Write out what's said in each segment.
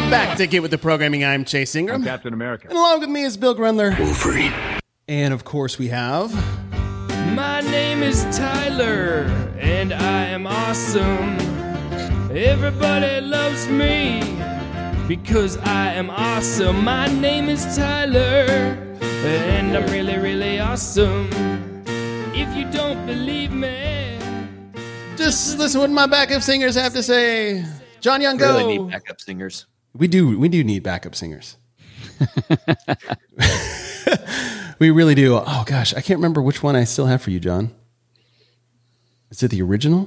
Welcome back to Get With The Programming. I'm Chase Ingram. I'm Captain America. And along with me is Bill Grundler. Wolverine. And, of course, we have... My name is Tyler, and I am awesome. Everybody loves me because I am awesome. My name is Tyler, and I'm really, really awesome. If you don't believe me... Just listen what my backup singers have to say. John Young, go. Really need backup singers. We do need backup singers. We really do. Oh, gosh. I can't remember which one I still have for you, John. Is it the original?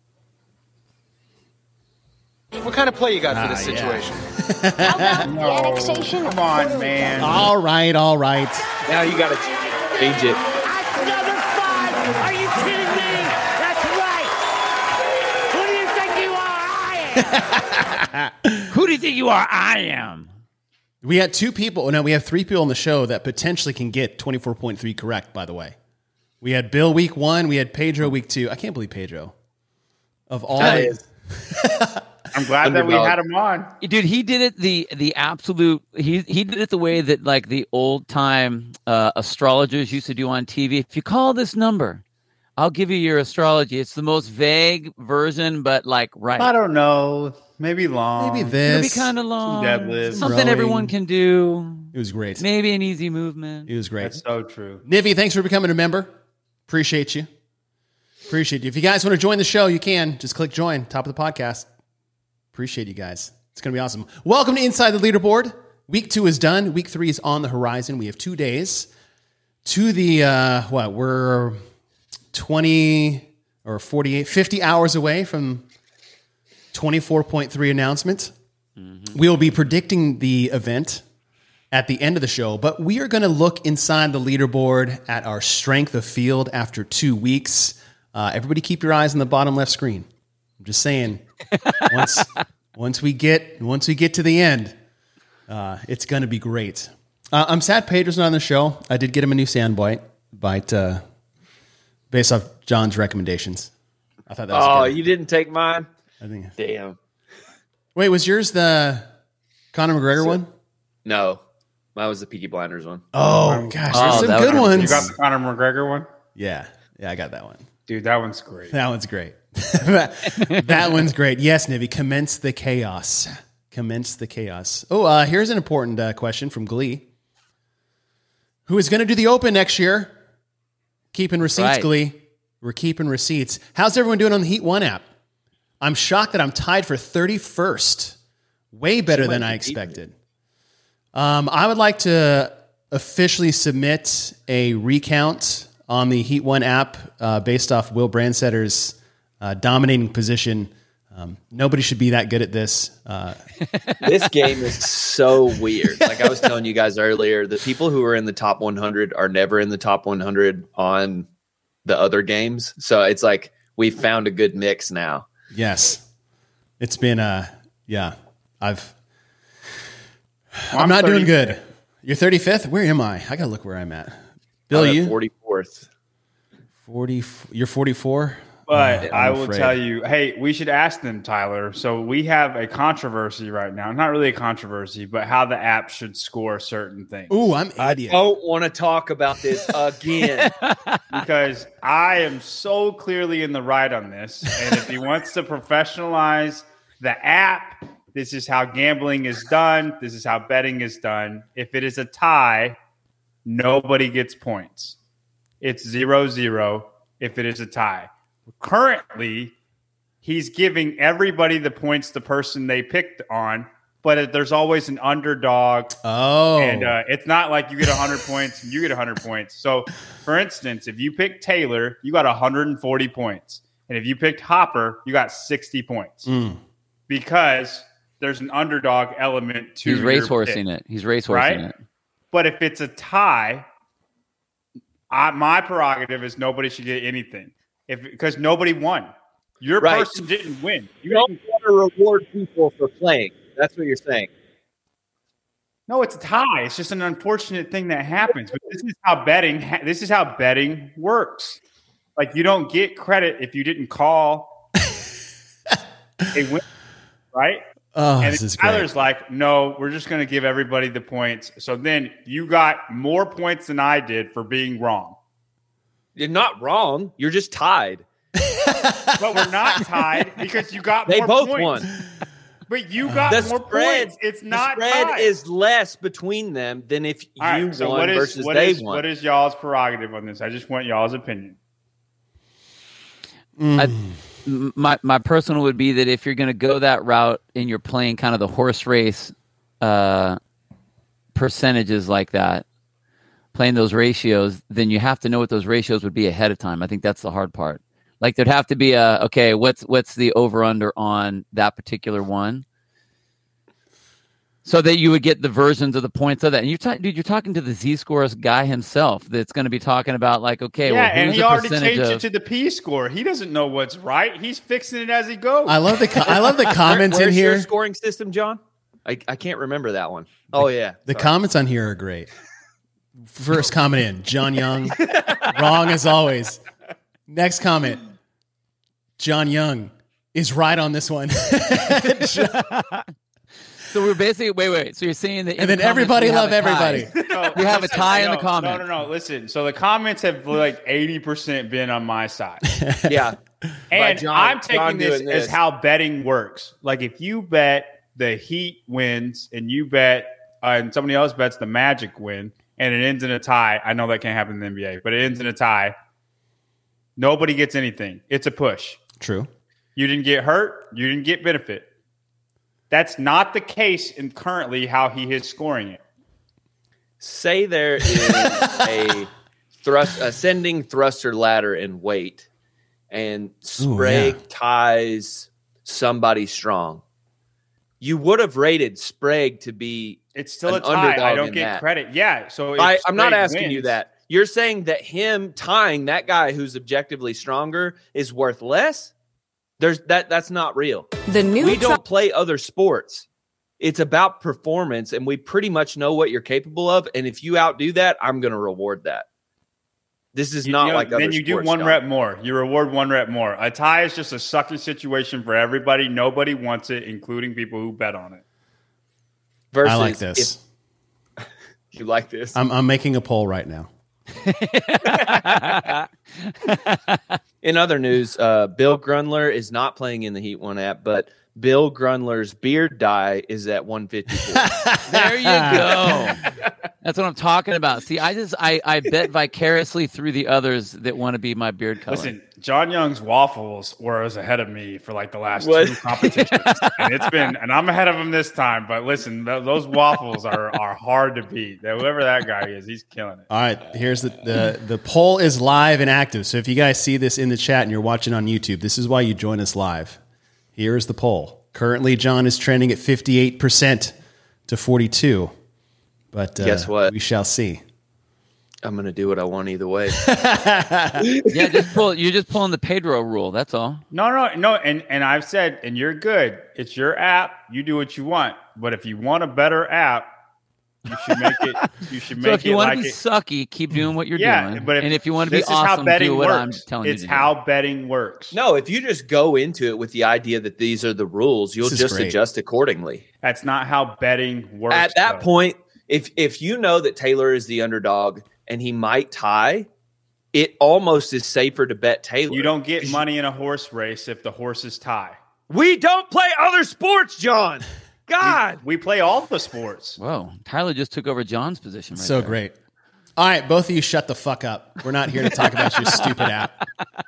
What kind of play you got for this situation? How about the annexation? Come on, man. All right. Now you got to change it. Another 5! Are you kidding me? That's right! Who do you think you are? I am! Who do you think you are? I am. We had two people. No, we have three people on the show that potentially can get 24.3 correct, by the way. We had Bill week 1. We had Pedro week 2. I can't believe Pedro. Of all That is. I'm glad that we had him on. Dude, he did it the absolute he did it the way that like the old time astrologers used to do on TV. If you call this number, I'll give you your astrology. It's the most vague version, but like right. I don't know. Maybe long. Maybe this. It'll be kind of long. Deadlift. Something Rowing. everyone can do. It was great. Maybe an easy movement. It was great. That's so true. Nivy, thanks for becoming a member. Appreciate you. If you guys want to join the show, you can. Just click join, top of the podcast. Appreciate you guys. It's going to be awesome. Welcome to Inside the Leaderboard. Week 2 is done. Week 3 is on the horizon. We have 2 days to the, we're 20 or 48, 50 hours away from 24.3 announcement. Mm-hmm. We will be predicting the event at the end of the show, but we are going to look inside the leaderboard at our strength of field after 2 weeks. Everybody keep your eyes on the bottom left screen. I'm just saying, once we get to the end, it's going to be great. I'm sad Pedro's not on the show. I did get him a new soundbite based off John's recommendations. I thought that was good. You didn't take mine? I think. Damn. Wait, was yours the Conor McGregor one? No. Mine was the Peaky Blinders one. Oh, gosh. There's some good ones. You got the Conor McGregor one? Yeah, I got that one. Dude, that one's great. That one's great. That one's great. Yes, Nivy, commence the chaos. Oh, here's an important question from Glee. Who is going to do the Open next year? Keeping receipts, right. Glee. We're keeping receipts. How's everyone doing on the Heat 1 app? I'm shocked that I'm tied for 31st. Way better than I expected. I would like to officially submit a recount on the Heat 1 app based off Will Brandsetter's dominating position. Nobody should be that good at this. This game is so weird. Like I was telling you guys earlier, the people who are in the top 100 are never in the top 100 on the other games. So it's like we've found a good mix now. Yes. It's been, I'm not doing good. You're 35th? Where am I? I got to look where I'm at. Bill, you? 44th. 40. You're 44? But I will tell you, hey, we should ask them, Tyler. So we have a controversy right now. Not really a controversy, but how the app should score certain things. Ooh, I'm I idiot. don't want to talk about this again. Because I am so clearly in the right on this. And if he wants to professionalize the app, this is how gambling is done. This is how betting is done. If it is a tie, nobody gets points. It's 0-0 if it is a tie. Currently, he's giving everybody the points the person they picked on, but there's always an underdog. Oh. And it's not like you get 100 points and you get 100 points. So, for instance, if you picked Taylor, you got 140 points. And if you picked Hopper, you got 60 points. Because there's an underdog element to He's racehorsing it. He's racehorsing it. But if it's a tie, my prerogative is nobody should get anything. Because nobody won. Your person didn't win. You don't want to reward people for playing. That's what you're saying. No, it's a tie. It's just an unfortunate thing that happens. But this is how betting works. Like you don't get credit if you didn't call a win, right? Oh, And this is Tyler's great. like, no, we're just going to give everybody the points. So then you got more points than I did for being wrong. You're not wrong. You're just tied. But we're not tied because you got They more both points. won. But you got The more spread, points. It's the not spread tied. is less between them than if All right, you so won versus what they is, won. what is y'all's prerogative on this? I just want y'all's opinion. My personal would be that if you're going to go that route and you're playing kind of the horse race percentages like that, playing those ratios, then you have to know what those ratios would be ahead of time. I think that's the hard part. Like there'd have to be what's the over under on that particular one, so that you would get the versions of the points of that. And you're talking to the Z-Scores guy himself that's going to be talking about like, okay, Yeah, well, and who's he the already percentage changed of... it to the P score. He doesn't know what's right. He's fixing it as he goes. I love the comments in Where's here. your scoring system, John? I can't remember that one. Oh, yeah. The Sorry. comments on here are great. First comment in, John Young, wrong as always. Next comment, John Young is right on this one. So we're basically wait. So you're saying that, in And the then comments everybody we have love a tie. everybody. No, We have a listen, tie in the no, comments. No. Listen, so the comments have like 80% been on my side. Yeah. And John- I'm John taking this doing as this. how betting works. Like if you bet the Heat wins and you bet and somebody else bets the Magic win and it ends in a tie. I know that can't happen in the NBA, but it ends in a tie. Nobody gets anything. It's a push. True. You didn't get hurt. You didn't get benefit. That's not the case in currently how he is scoring it. Say there is a ascending thruster ladder in weight, and Sprague yeah. ties somebody strong. You would have rated Sprague to be It's still an a tie. I underdog don't in get that. credit. Yeah. So if I'm not Sprague asking you wins- that. You're saying that him tying that guy who's objectively stronger is worth less? That's not real. The new We don't play other sports. It's about performance, and we pretty much know what you're capable of. And if you outdo that, I'm going to reward that. This is not like other then you do sports, one John. rep more. You reward one rep more. A tie is just a sucky situation for everybody. Nobody wants it, including people who bet on it. Versus I like this. You like this? I'm making a poll right now. In other news, Bill Grunler is not playing in the Heat One app, but Bill Grunler's beard dye is at 154. There you go. That's what I'm talking about. See, I bet vicariously through the others that want to be my beard color. Listen, John Young's waffles was ahead of me for like the last What? 2 competitions, and I'm ahead of him this time. But listen, those waffles are hard to beat. Whoever that guy is, he's killing it. All right, here's the poll is live and active. So if you guys see this in the chat and you're watching on YouTube, this is why you join us live. Here is the poll. Currently, John is trending at 58% to 42%. But Guess what? We shall see. I'm going to do what I want either way. Yeah, you're just pulling the Pedro rule. That's all. No. And I've said, and you're good. It's your app. You do what you want. But if you want a better app, you should make it. You should make So if you it want like to be it. sucky, keep doing what you're Yeah, doing. but and if you want to be this is how awesome, betting do what works. I'm telling you It's to how betting works. No, if you just go into it with the idea that these are the rules, you'll This is just great. adjust accordingly. That's not how betting works. At that though. point, if you know that Taylor is the underdog and he might tie, it almost is safer to bet Taylor. you don't get money in a horse race if the horses tie. We don't play other sports, John. God. We play all the sports. Whoa, Tyler just took over John's position. Right So there. great. All right, both of you shut the fuck up. We're not here to talk about your stupid app.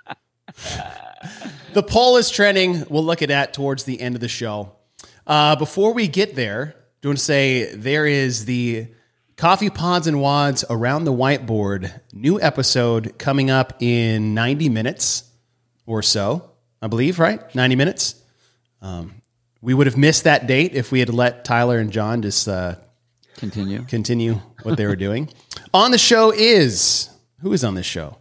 The poll is trending. We'll look at that towards the end of the show. Before we get there, I want to say there is the Coffee Pods and Wads Around the Whiteboard new episode coming up in 90 minutes or so, I believe, right? 90 minutes. We would have missed that date if we had let Tyler and John just continue what they were doing. On the show is, who is on this show?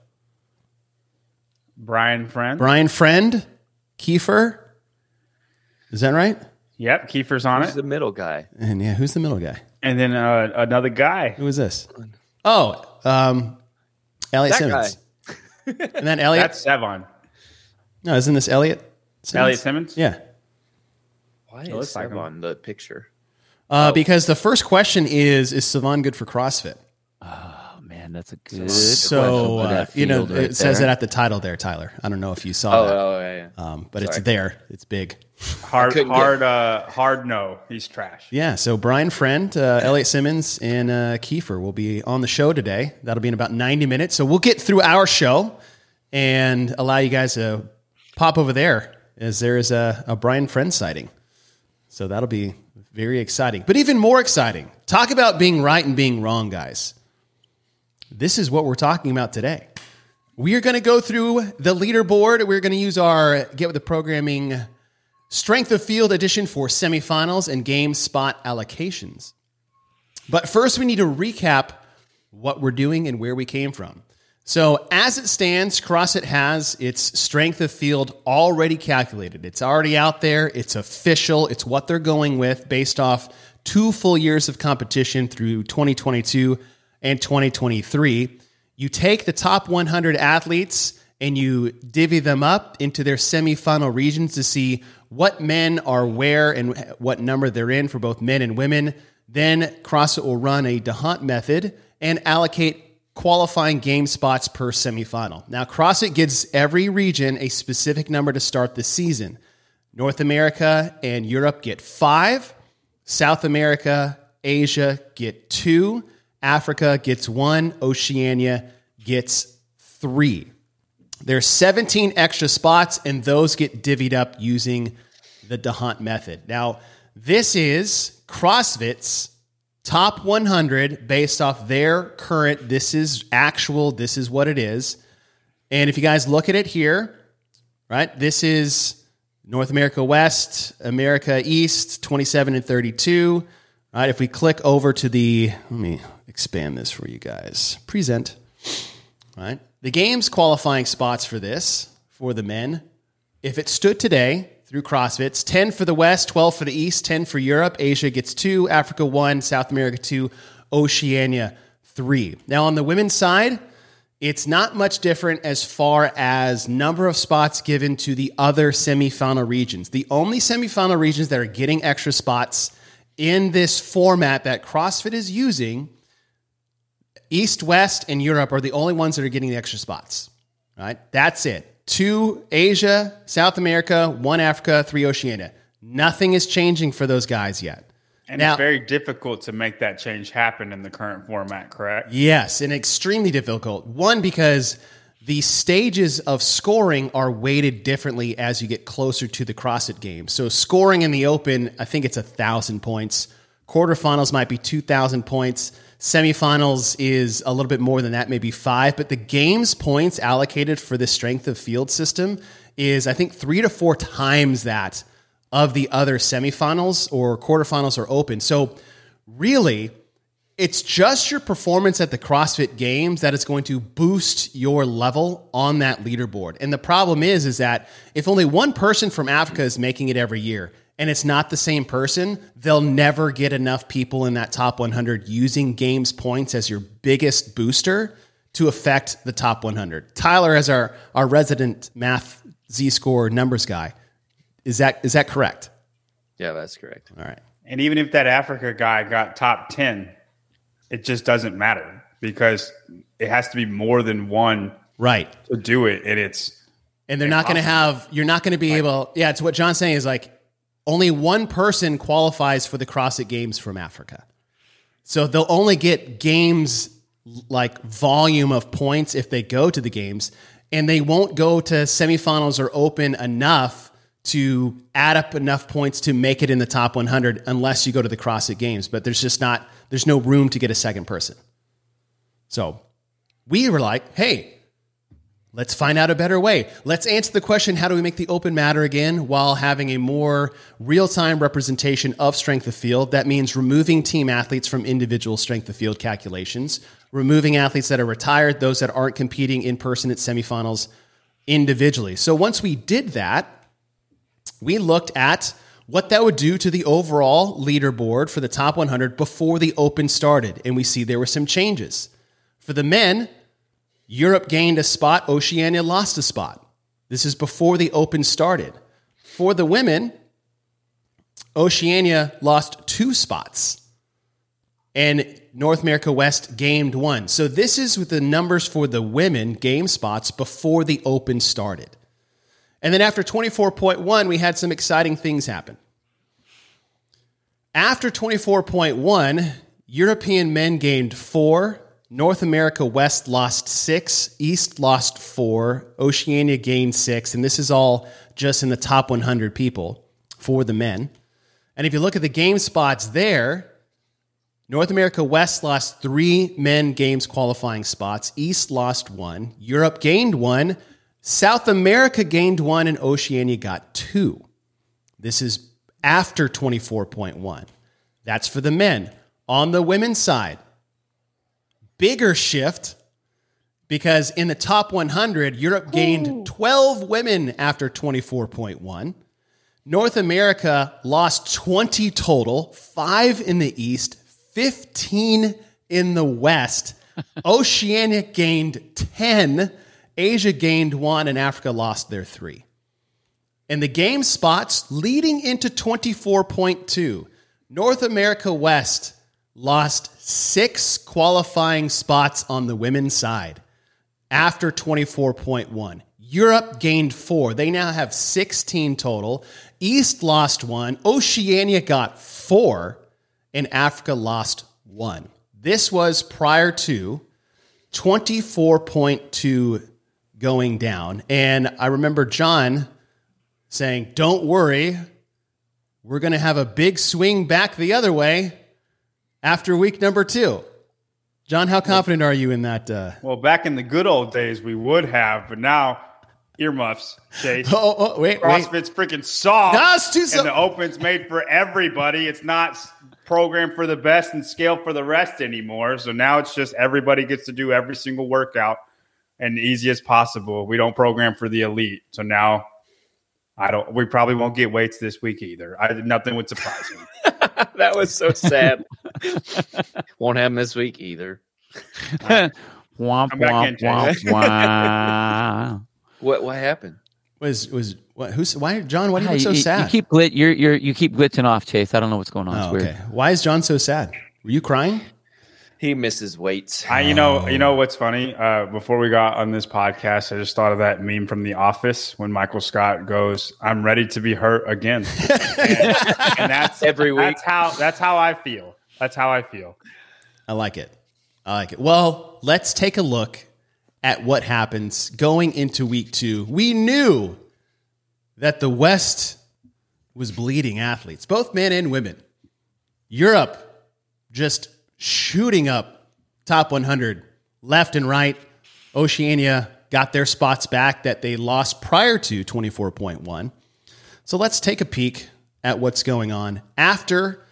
Brian Friend. Brian Friend, Kiefer. Is that right? Yep, Kiefer's on Who's it. the middle guy? And yeah, who's the middle guy? And then another guy. Who is this? Oh, Elliot That Simmons. And then Elliot? That's Sevon. No, isn't this Elliot Simmons? Elliot Simmons? Yeah. Why It is looks like Seb him. on the picture? Because the first question is Savon good for CrossFit? Oh man, that's a good. So, question for that you know, field right it says there. it at the title there, Tyler. I don't know if you saw Oh, that. yeah. But it's Sorry. there. It's big. Hard no. He's trash. Yeah, so Brian Friend, Elliot Simmons, and Kiefer will be on the show today. That'll be in about 90 minutes. So we'll get through our show and allow you guys to pop over there as there is a Brian Friend sighting. So that'll be very exciting. But even more exciting, talk about being right and being wrong, guys. This is what we're talking about today. We are going to go through the leaderboard. We're going to use our Get With The Programming Strength of Field edition for semifinals and game spot allocations. But first, we need to recap what we're doing and where we came from. So as it stands, CrossFit has its strength of field already calculated. It's already out there. It's official. It's what they're going with based off 2 full years of competition through 2022 and 2023. You take the top 100 athletes and you divvy them up into their semifinal regions to see what men are where and what number they're in for both men and women. Then CrossFit will run a DeHunt method and allocate qualifying game spots per semifinal. Now, CrossFit gives every region a specific number to start the season. North America and Europe get 5. South America, Asia get 2. Africa gets 1. Oceania gets 3. There's 17 extra spots, and those get divvied up using the DeHunt method. Now, this is CrossFit's top 100 based off their current, this is actual, this is what it is. And if you guys look at it here, right, this is North America West, America East, 27 and 32. All right, if we click over to let me expand this for you guys. Present. All right, the games qualifying spots for this, for the men, if it stood today through CrossFit's 10 for the West, 12 for the East, 10 for Europe. Asia gets 2, Africa 1, South America 2, Oceania 3. Now on the women's side, it's not much different as far as number of spots given to the other semifinal regions. The only semifinal regions that are getting extra spots in this format that CrossFit is using, East, West, and Europe are the only ones that are getting the extra spots. Right? That's it. 2 Asia, South America, 1 Africa, 3 Oceania. Nothing is changing for those guys yet. And Now- it's very difficult to make that change happen in the current format, correct? Yes, and extremely difficult. One, because the stages of scoring are weighted differently as you get closer to the CrossFit Games. So scoring in the open, I think it's 1,000 points. Quarterfinals might be 2,000 points. Semifinals is a little bit more than that, maybe 5. But the games points allocated for the strength of field system is, I think, 3 to 4 times that of the other semifinals or quarterfinals or open. So really, it's just your performance at the CrossFit Games that is going to boost your level on that leaderboard. And the problem is that if only one person from Africa is making it every year, and it's not the same person, they'll never get enough people in that top 100 using games points as your biggest booster to affect the top 100. Tyler, as our resident math Z-score numbers guy, is that correct? Yeah, that's correct. All right. And even if that Africa guy got top 10, it just doesn't matter because it has to be more than one Right. to do it. And they're not going to have, you're not going to be able, yeah, it's what John's saying is like, only one person qualifies for the CrossFit Games from Africa. So they'll only get games like volume of points if they go to the games, and they won't go to semifinals or open enough to add up enough points to make it in the top 100 unless you go to the CrossFit Games. But there's no room to get a second person. So we were like, hey, let's find out a better way. Let's answer the question, how do we make the open matter again while having a more real-time representation of strength of field? That means removing team athletes from individual strength of field calculations, removing athletes that are retired, those that aren't competing in person at semifinals individually. So once we did that, we looked at what that would do to the overall leaderboard for the top 100 before the open started. And we see there were some changes. For the men, Europe gained a spot, Oceania lost a spot. This is before the open started. For the women, Oceania lost 2 spots. And North America West gained 1. So this is with the numbers for the women game spots before the Open started. And then after 24.1, we had some exciting things happen. After 24.1, European men gained 4, North America West lost 6, East lost 4, Oceania gained 6, and this is all just in the top 100 people for the men. And if you look at the game spots there, North America West lost 3 men games qualifying spots, East lost 1, Europe gained 1, South America gained 1, and Oceania got 2. This is after 24.1. That's for the men. On the women's side, bigger shift because in the top 100, Europe gained 12 women after 24.1. North America lost 20 total, 5 in the East, 15 in the West. Oceania gained 10, Asia gained 1, and Africa lost their 3. And the game spots leading into 24.2, North America West lost 6 qualifying spots on the women's side after 24.1. Europe gained 4. They now have 16 total. East lost 1. Oceania got 4. And Africa lost 1. This was prior to 24.2 going down. And I remember John saying, don't worry, we're going to have a big swing back the other way after week number 2. John, how confident are you in that? Well, back in the good old days, we would have, but now earmuffs, Chase. Wait. CrossFit's freaking soft, No, it's too soft. and the Open's made for everybody. It's not programmed for the best and scaled for the rest anymore. So now it's just everybody gets to do every single workout and easy as possible. We don't program for the elite. So now we probably won't get weights this week either. Nothing would surprise me. That was so sad. Won't have them this week either. Womp, Come back in, womp, Chase. womp. What happened? Why, John? Why do you look so you sad? keep you keep glitching off, Chase. I don't know what's going on. It's weird. Okay. Why is John so sad? Were you crying? He misses weights. You know what's funny? Before we got on this podcast, I just thought of that meme from The Office when Michael Scott goes, "I'm ready to be hurt again," and that's Every week. That's how I feel. That's how I feel. I like it. Well, let's take a look at what happens going into week 2. We knew that the West was bleeding athletes, both men and women. Europe just shooting up top 100 left and right. Oceania got their spots back that they lost prior to 24.1. So let's take a peek at what's going on after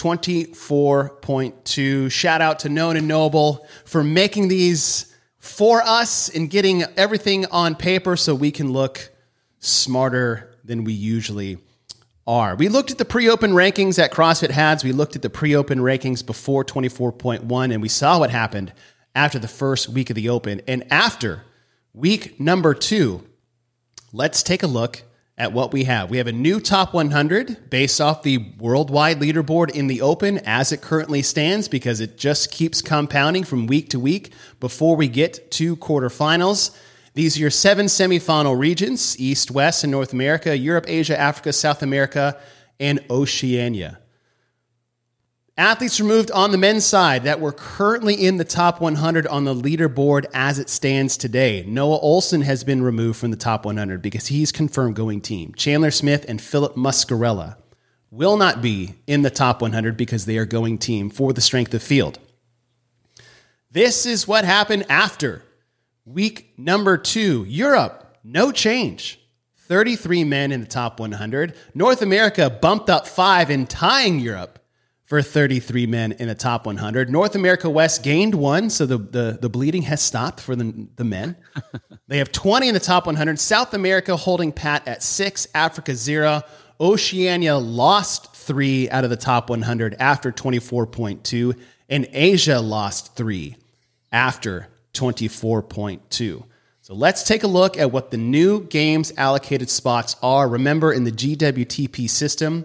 24.2. Shout out to Known and Noble for making these for us and getting everything on paper so we can look smarter than we usually are. We looked at the pre-open rankings at CrossFit Hads. We looked at the pre-open rankings before 24.1, and we saw what happened after the first week of the Open. And after week number 2, let's take a look at what we have. We have a new top 100 based off the worldwide leaderboard in the Open as it currently stands, because it just keeps compounding from week to week before we get to quarterfinals. These are your 7 semifinal regions: East, West, and North America, Europe, Asia, Africa, South America, and Oceania. Athletes removed on the men's side that were currently in the top 100 on the leaderboard as it stands today. Noah Olson has been removed from the top 100 because he's confirmed going team. Chandler Smith and Philip Muscarella will not be in the top 100 because they are going team for the strength of field. This is what happened after week number 2. Europe, no change. 33 men in the top 100. North America bumped up 5 and tying Europe for 33 men in the top 100. North America West gained 1, so the bleeding has stopped for the men. They have 20 in the top 100. South America holding pat at 6, Africa 0. Oceania lost 3 out of the top 100 after 24.2, and Asia lost 3 after 24.2. So let's take a look at what the new games allocated spots are. Remember, in the GWTP system,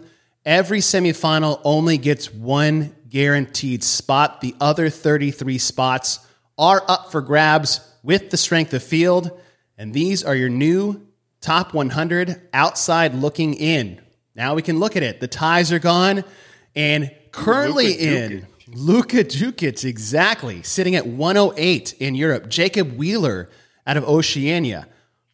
every semifinal only gets one guaranteed spot. The other 33 spots are up for grabs with the strength of field. And these are your new top 100 outside looking in. Now we can look at it. The ties are gone. And currently in Luka Djukic, exactly, sitting at 108 in Europe. Jacob Wheeler out of Oceania.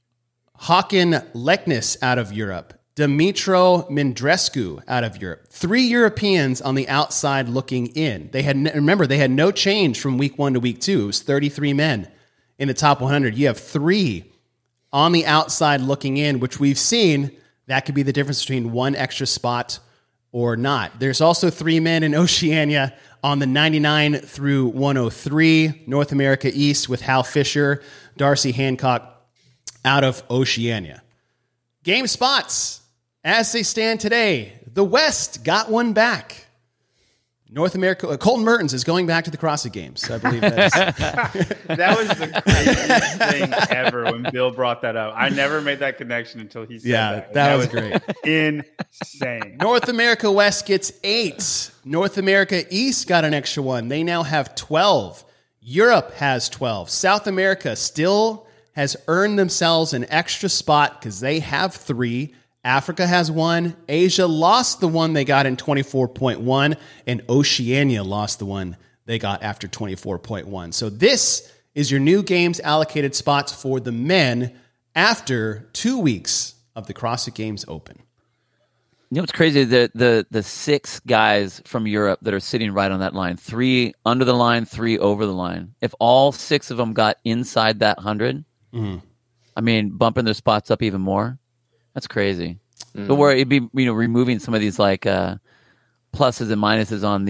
Håkan Leknes out of Europe. Dimitro Mindrescu out of Europe. 3 Europeans on the outside looking in. They had no change from week 1 to week 2. It was 33 men in the top 100. You have 3 on the outside looking in, which we've seen that could be the difference between one extra spot or not. There's also 3 men in Oceania on the 99 through 103. North America East with Hal Fisher, Darcy Hancock out of Oceania. Game spots as they stand today. The West got one back. North America, Colton Mertens is going back to the CrossFit Games. I believe that is. That was the craziest thing ever when Bill brought that up. I never made that connection until he said that. That was great. Insane. North America West gets 8. North America East got an extra one. They now have 12. Europe has 12. South America still has earned themselves an extra spot because they have 3. Africa has 1. Asia lost the one they got in 24.1, and Oceania lost the one they got after 24.1. So this is your new games allocated spots for the men after 2 weeks of the CrossFit Games Open. You know what's crazy? The 6 guys from Europe that are sitting right on that line, 3 under the line, 3 over the line. If all 6 of them got inside that 100, I mean, bumping their spots up even more. That's crazy. But where it'd be, removing some of these like pluses and minuses on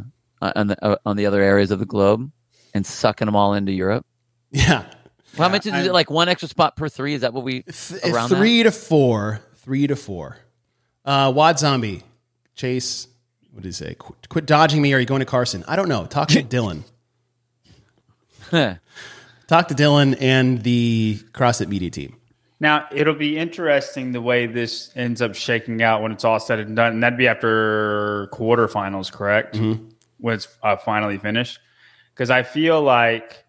the other areas of the globe and sucking them all into Europe. Yeah. Well, how much is it? Like 1 extra spot per 3? Is that what we around 3 to 4? 3 to 4. Wad Zombie, Chase. What did he say? Quit dodging me. Or are you going to Carson? I don't know. Talk to Dylan. Talk to Dylan and the CrossFit media team. Now, it'll be interesting the way this ends up shaking out when it's all said and done. And that'd be after quarterfinals, correct? Mm-hmm. When it's finally finished. Because I feel like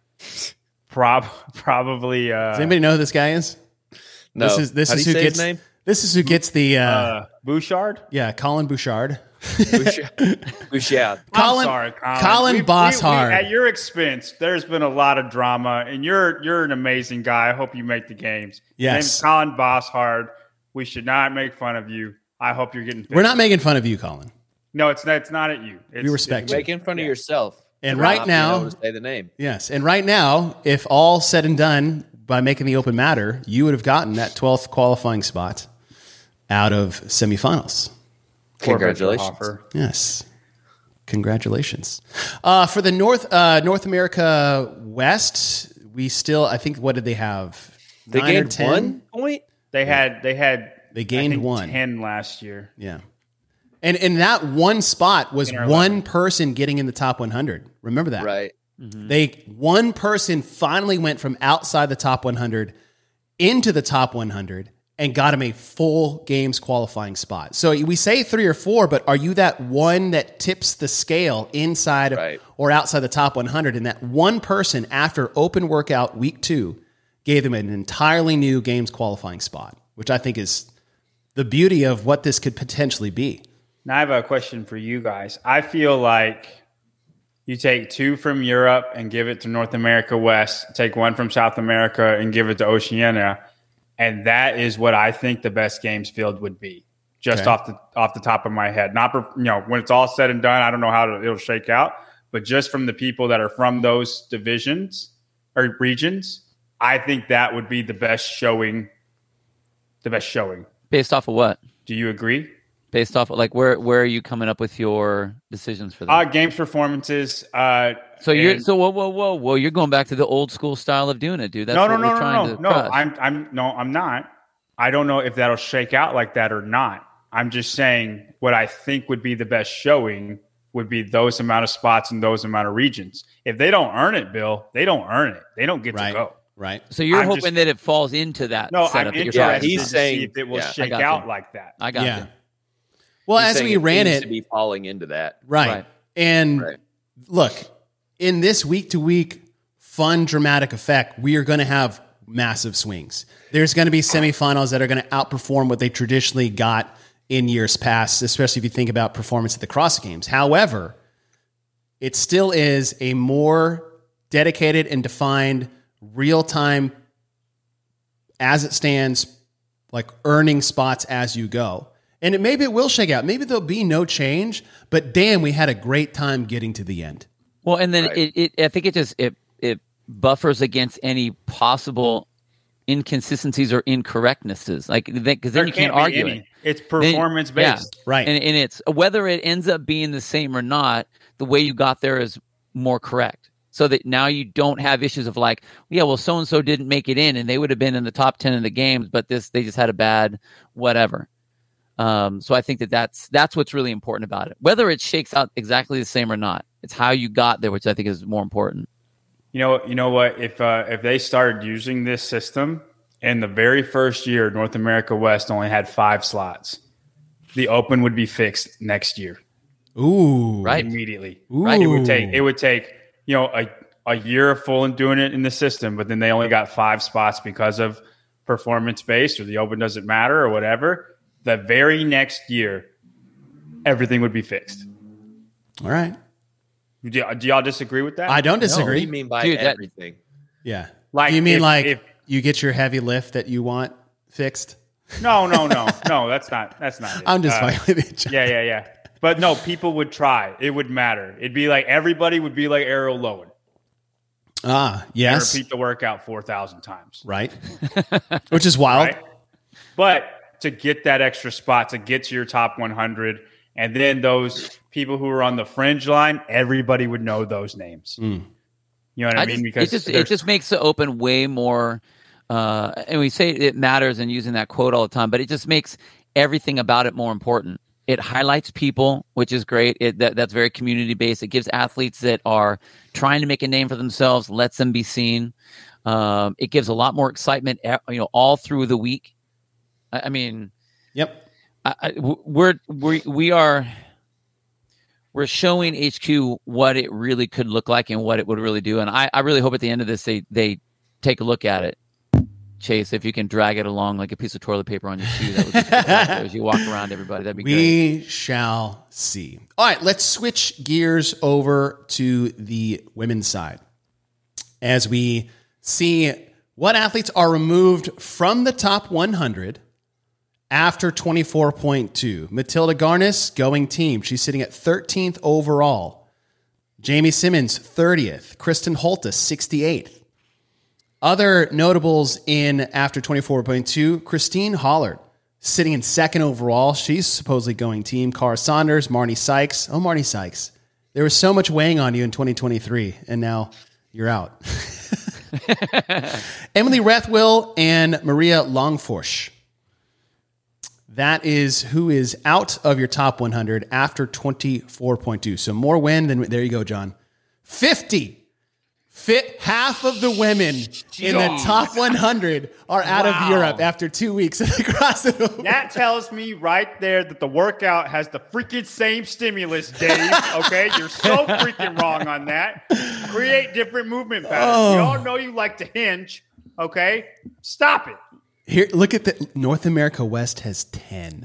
probably... Does anybody know who this guy is? No. This How is do you who say gets his name? This is who gets the... Bouchard? Yeah, Colin Bouchard. Bouchard. Colin, I'm sorry, Colin Bosshard. At your expense, there's been a lot of drama, and you're an amazing guy. I hope you make the games. Yes. His name's Colin Bosshard. We should not make fun of you. I hope you're getting. We're not making fun of you, Colin. No, it's not at you. We respect you. Making fun of yourself. And for right not now, being able to say the name. yes, and right now, if all said and done by making the open matter, you would have gotten that 12th qualifying spot out of semifinals. Congratulations. Yes. Congratulations. For the North America West, we still, I think, what did they have? They 9 or gained 10? 1 point? They gained I think 1. 10 last year. Yeah. And that one spot was one person getting in the top 100. Remember that. Right. One person finally went from outside the top 100 into the top 100 and got him a full games qualifying spot. So we say 3 or 4, but are you that one that tips the scale inside or outside the top 100? And that one person after open workout week 2 gave them an entirely new games qualifying spot, which I think is the beauty of what this could potentially be. Now I have a question for you guys. I feel like you take 2 from Europe and give it to North America West, take 1 from South America and give it to Oceania. And that is what I think the best games field would be, just off the top of my head. Not when it's all said and done, I don't know how it'll shake out, but just from the people that are from those divisions or regions, I think that would be the best showing. Based off of what? Do you agree? Based off of, like, where are you coming up with your decisions for that? Games performances. So whoa! You're going back to the old school style of doing it, dude. That's No. I'm not. I don't know if that'll shake out like that or not. I'm just saying what I think would be the best showing would be those amount of spots in those amount of regions. If they don't earn it, Bill, they don't earn it. They don't get to go. Right. So you're hoping that it falls into that. No, setup I'm that you're interested talking to see if it will shake out like that. I got you. Well, He's as saying we ran seems it, to be falling into that. right. Right. And Right. look, in this week-to-week fun, dramatic effect, we are going to have massive swings. There's going to be semifinals that are going to outperform what they traditionally got in years past, especially if you think about performance at the Cross Games. However, it still is a more dedicated and defined real-time, as it stands, like earning spots as you go. And maybe it will shake out. Maybe there'll be no change, but damn, we had a great time getting to the end. Well, and then Right. I think it buffers against any possible inconsistencies or incorrectnesses, like because then you can't argue it. It's performance based. Right. And it's whether it ends up being the same or not, the way you got there is more correct. So that now you don't have issues of like, yeah, well, so and so didn't make it in, and they would have been in the top 10 of the games, but they just had a bad whatever. So I think that's what's really important about it. Whether it shakes out exactly the same or not, it's how you got there, which I think is more important. You know what? If they started using this system in the very first year, North America West only had 5 slots. The Open would be fixed next year. Ooh. Right. Immediately. Ooh. Right. It would take a year full in doing it in the system, but then they only got 5 spots because of performance based, or the Open doesn't matter or whatever. The very next year, everything would be fixed. All right. Do y'all disagree with that? I don't What do disagree. you mean by Dude, everything? Yeah. Like, Do you mean if- you get your heavy lift that you want fixed? No. That's not it. I'm just fucking with you, John. Yeah. But no, people would try. It would matter. It'd be like everybody would be like Errol Lowen. Ah, yes. Repeat the workout 4,000 times. Right. Which is wild. Right? But to get that extra spot, to get to your top 100, and then those people who are on the fringe line, everybody would know those names. You know what I mean? Because it just makes the Open way more. And we say it matters and using that quote all the time, but it just makes everything about it more important. It highlights people, which is great. That's very community based. It gives athletes that are trying to make a name for themselves, lets them be seen. It gives a lot more excitement, all through the week. I mean, Yep. we're showing HQ what it really could look like and what it would really do. And I really hope at the end of this they take a look at it. Chase, if you can drag it along like a piece of toilet paper on your shoe, that would be as you walk around everybody. That'd be great. We shall see. All right, let's switch gears over to the women's side as we see what athletes are removed from the top 100 after 24.2. Matilda Garnis going team. She's sitting at 13th overall. Jamie Simmons, 30th. Kristen Holtis, 68th. Other notables in after 24.2, Christine Hollard, sitting in 2nd overall. She's supposedly going team. Cara Saunders, Marnie Sykes. Oh, Marnie Sykes. There was so much weighing on you in 2023, and now you're out. Emily Rathwell and Maria Longforsh. That is who is out of your top 100 after 24.2. So more win than, there you go, John. 50. Half of the women in the top 100 are out of Europe after 2 weeks across the board. that tells me right there that the workout has the freaking same stimulus, Dave. Okay, you're so freaking wrong on that. Create different movement patterns. We all know you like to hinge. Okay, stop it. Here, look at the North America West has 10.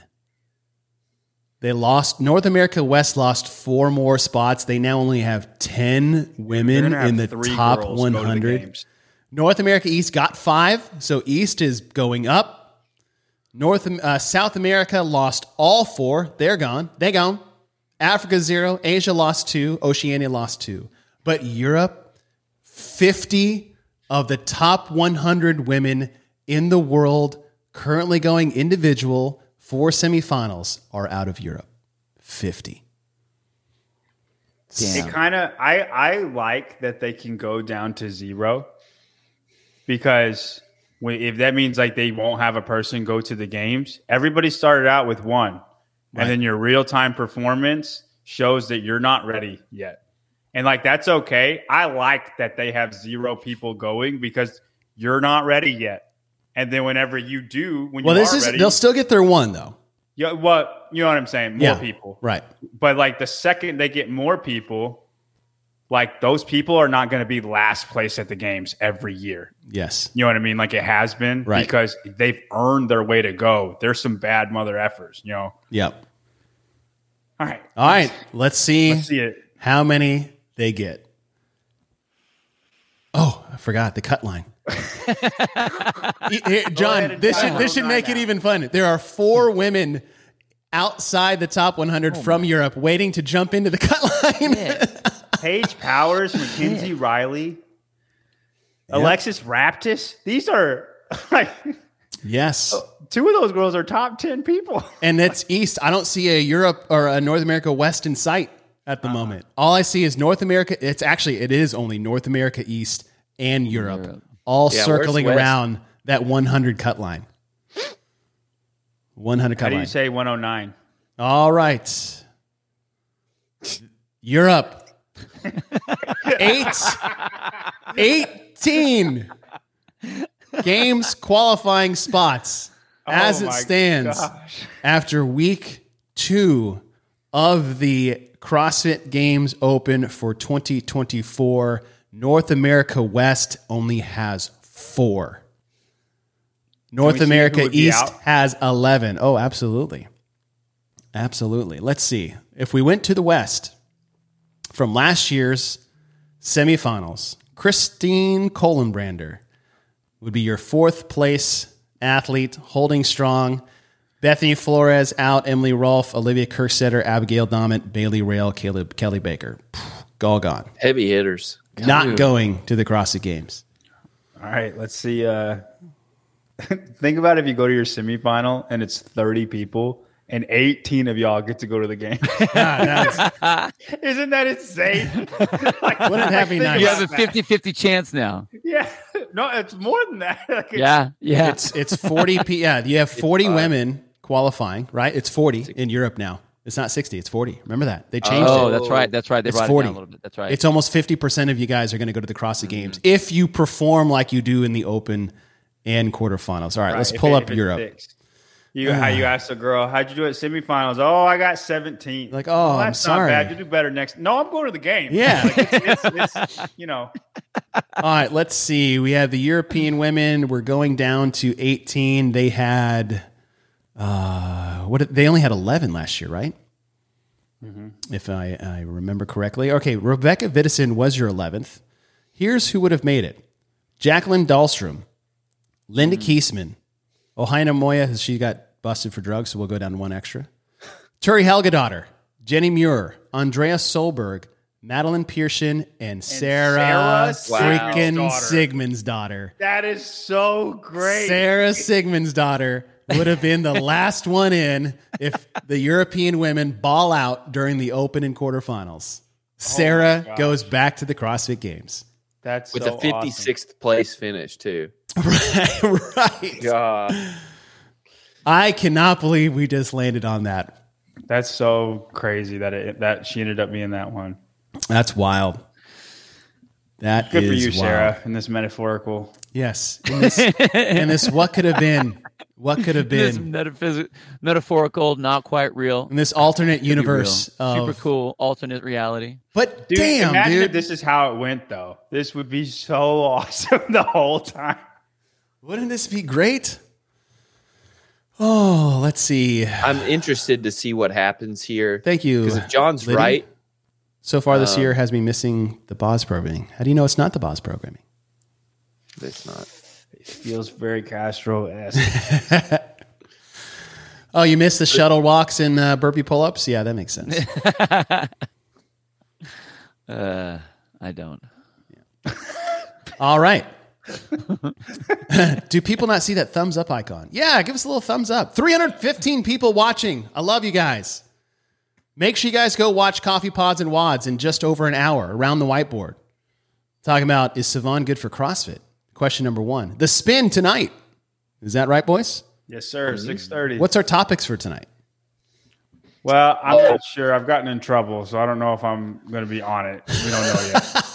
North America West lost 4 more spots. They now only have 10 women in the top 100. North America East got 5, so East is going up. South America lost all 4. They're gone. They gone. Africa 0. Asia lost 2. Oceania lost 2. But Europe, 50 of the top 100 women in the world currently going individual for semifinals are out of Europe. 50. Damn. It kind of I like that they can go down to 0 because if that means like they won't have a person go to the games, everybody started out with 1, Right. and then your real time performance shows that you're not ready yet, and like that's okay. I like that they have 0 people going because you're not ready yet, and then whenever you do, when you are ready, they'll still get their 1 though. Yeah, what you know what I'm saying? More people. Right. But like the second they get more people, like those people are not going to be last place at the games every year. Yes. You know what I mean? Like it has been Right. because they've earned their way to go. There's some bad mother effers, you know. Yep. All right. All right. Let's see it. how many they get. Oh, I forgot the cut line. Here, John, ahead and this try should make 109 it now. even fun. There are 4 women outside the top 100 from Europe waiting to jump into the cut line. Paige Powers, Mackenzie Riley, Alexis Raptis. These are like Yes. 2 of those girls are top 10 people. And that's East. I don't see a Europe or a North America West in sight at the moment. All I see is North America. It is only North America East and Europe. All Yeah, circling where's West? around that 100 cut line. 100 How cut do you line. say 109? All right. Europe. 18 games qualifying spots as it my stands gosh. after week 2 of the CrossFit Games Open for 2024. North America West only has 4. North we see America who would be East out? has 11. Oh, absolutely. Absolutely. Let's see. If we went to the West from last year's semifinals, Christine Kohlenbrander would be your 4th place athlete, holding strong. Bethany Flores out, Emily Rolfe, Olivia Kerstetter, Abigail Dommett, Bailey Rail, Kelly Baker. All gone. Heavy hitters. Not going to the CrossFit Games. All right, let's see. Think about if you go to your semifinal and it's 30 people and 18 of y'all get to go to the game. Isn't that insane? Like, Wouldn't that be think nice? You about have a that. 50-50 chance now. Yeah. No, it's more than that. Like, Yeah. It's 40. You have 40 women qualifying, right? It's 40 in Europe now. It's not 60. It's 40. Remember that they changed Oh, it. that's right. That's right. They It's brought 40. it down a little bit. That's right. It's almost 50% of you guys are going to go to the CrossFit Games if you perform like you do in the Open and quarterfinals. All right, let's if pull it- up if it Europe. sticks. You asked a girl, how'd you do at semifinals? Oh, I got 17. Like, oh, I'm that's sorry. not bad. You do better next. No, I'm going to the game. Yeah. Like, it's you know. All right, let's see. We have the European women. We're going down to 18. They had they only had 11 last year, right? If I remember correctly. Okay, Rebecca Vidison was your 11th. Here's who would have made it. Jacqueline Dahlstrom, Linda Kiesman, Ohaina Moya, she got busted for drugs, so we'll go down to 1 extra. Turi Helgadottir, Jenny Muir, Andrea Solberg, Madeline Pearson, and Sarah Sarah freaking Sigmundsdottir. Sigmundsdottir. That is so great. Sarah Sigmundsdottir would have been the last one in if the European women ball out during the Open and quarterfinals. Sarah goes back to the CrossFit Games. That's With so a 56th place finish, too. Right. God. I cannot believe we just landed on that. awesome. That's so crazy that she ended up being that one. That's wild. That Good is for you, wild. Sarah, in this metaphorical. Yes. In this what could have been. What could have This been. metaphorical, not quite real. In this alternate universe. Super Of, cool alternate reality. But Dude, damn, imagine dude. if this is how it went, though. This would be so awesome the whole time. Wouldn't this be great? Oh, let's see. I'm interested to see what happens here. Thank you. Because if John's Liddy. right, So far this year has me missing the BOS programming. How do you know it's not the BOS programming? it's not. It feels very Castro-esque. Oh, you missed the shuttle walks and burpee pull-ups? Yeah, that makes sense. I don't. All right. Do people not see that thumbs up icon? Yeah, give us a little thumbs up. 315 people watching. I love you guys. Make sure you guys go watch Coffee Pods and Wads in just over an hour around the whiteboard. Talking about, is Savon good for CrossFit? Question number 1. The spin tonight. Is that right, boys? Yes, sir. 6:30. What's our topics for tonight? Well, I'm not sure. I've gotten in trouble, so I don't know if I'm going to be on it. We don't know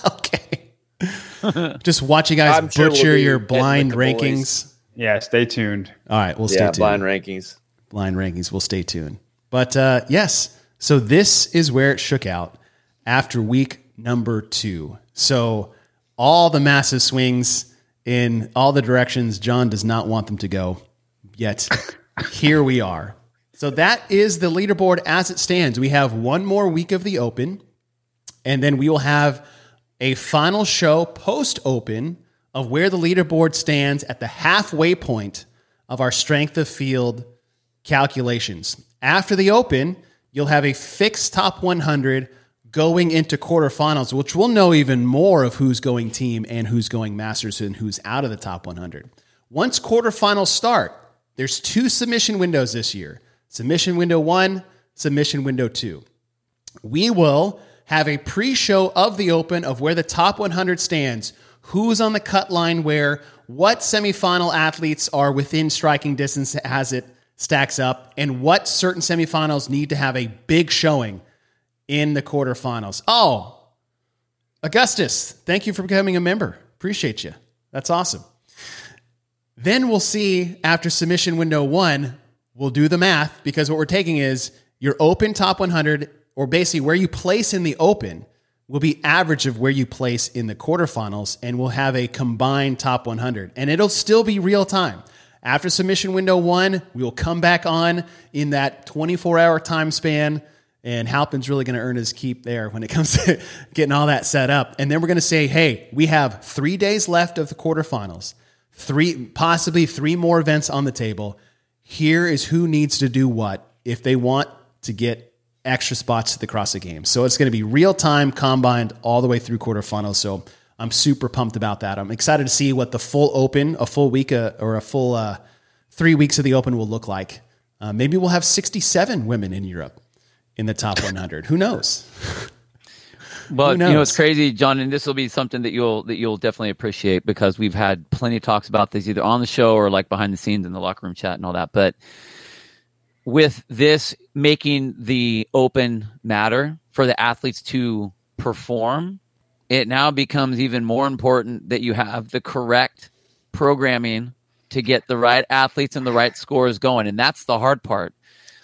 yet. Okay. Just watch you guys I'm sure butcher we'll be your getting blind with the boys. rankings. Yeah, stay tuned. All right, we'll stay Yeah, tuned. blind rankings. line rankings. We'll stay tuned. But yes, so this is where it shook out after week number 2. So all the massive swings in all the directions John does not want them to go. Yet here we are. So that is the leaderboard as it stands. We have one more week of the Open, and then we will have a final show post-Open of where the leaderboard stands at the halfway point of our strength of field calculations. After the Open, you'll have a fixed top 100 going into quarterfinals, which we'll know even more of who's going team and who's going Masters and who's out of the top 100. Once quarterfinals start, there's 2 submission windows this year. Submission window 1, submission window 2. We will have a pre-show of the Open of where the top 100 stands, who's on the cut line where, what semifinal athletes are within striking distance as it stacks up, and what certain semifinals need to have a big showing in the quarterfinals. Oh, Augustus, thank you for becoming a member. Appreciate you. That's awesome. Then we'll see after submission window 1, we'll do the math, because what we're taking is your Open top 100, or basically where you place in the Open, will be average of where you place in the quarterfinals, and we'll have a combined top 100. And it'll still be real time. After submission window 1, we will come back on in that 24-hour time span, and Halpin's really going to earn his keep there when it comes to getting all that set up. And then we're going to say, hey, we have 3 days left of the quarterfinals, possibly 3 more events on the table. Here is who needs to do what if they want to get extra spots to the CrossFit Games. So it's going to be real time combined all the way through quarterfinals. So I'm super pumped about that. I'm excited to see what the full Open, a full week or a full 3 weeks of the Open will look like. Maybe we'll have 67 women in Europe in the top 100. Who knows? But you know, it's crazy, John, and this will be something that you'll definitely appreciate, because we've had plenty of talks about this either on the show or like behind the scenes in the locker room chat and all that. But with this making the Open matter for the athletes to perform, it now becomes even more important that you have the correct programming to get the right athletes and the right scores going. And that's the hard part.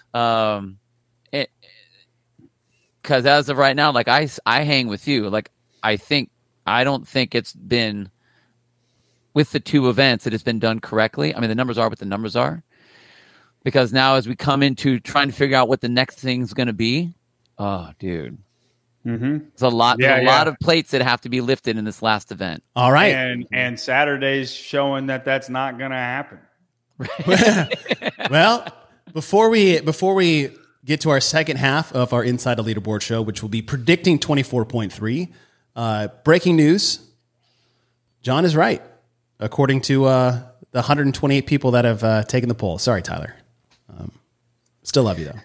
Because as of right now, like I hang with you. Like I don't think it's been, with the 2 events, that it's been done correctly. I mean, the numbers are what the numbers are. Because now as we come into trying to figure out what the next thing's going to be, oh, dude. Mm-hmm. There's a lot of plates that have to be lifted in this last event. All right. And Saturday's showing that that's not going to happen. Well, before we get to our second half of our Inside the Leaderboard show, which will be predicting 24.3, breaking news, John is right, according to the 128 people that have taken the poll. Sorry, Tyler. Still love you, though.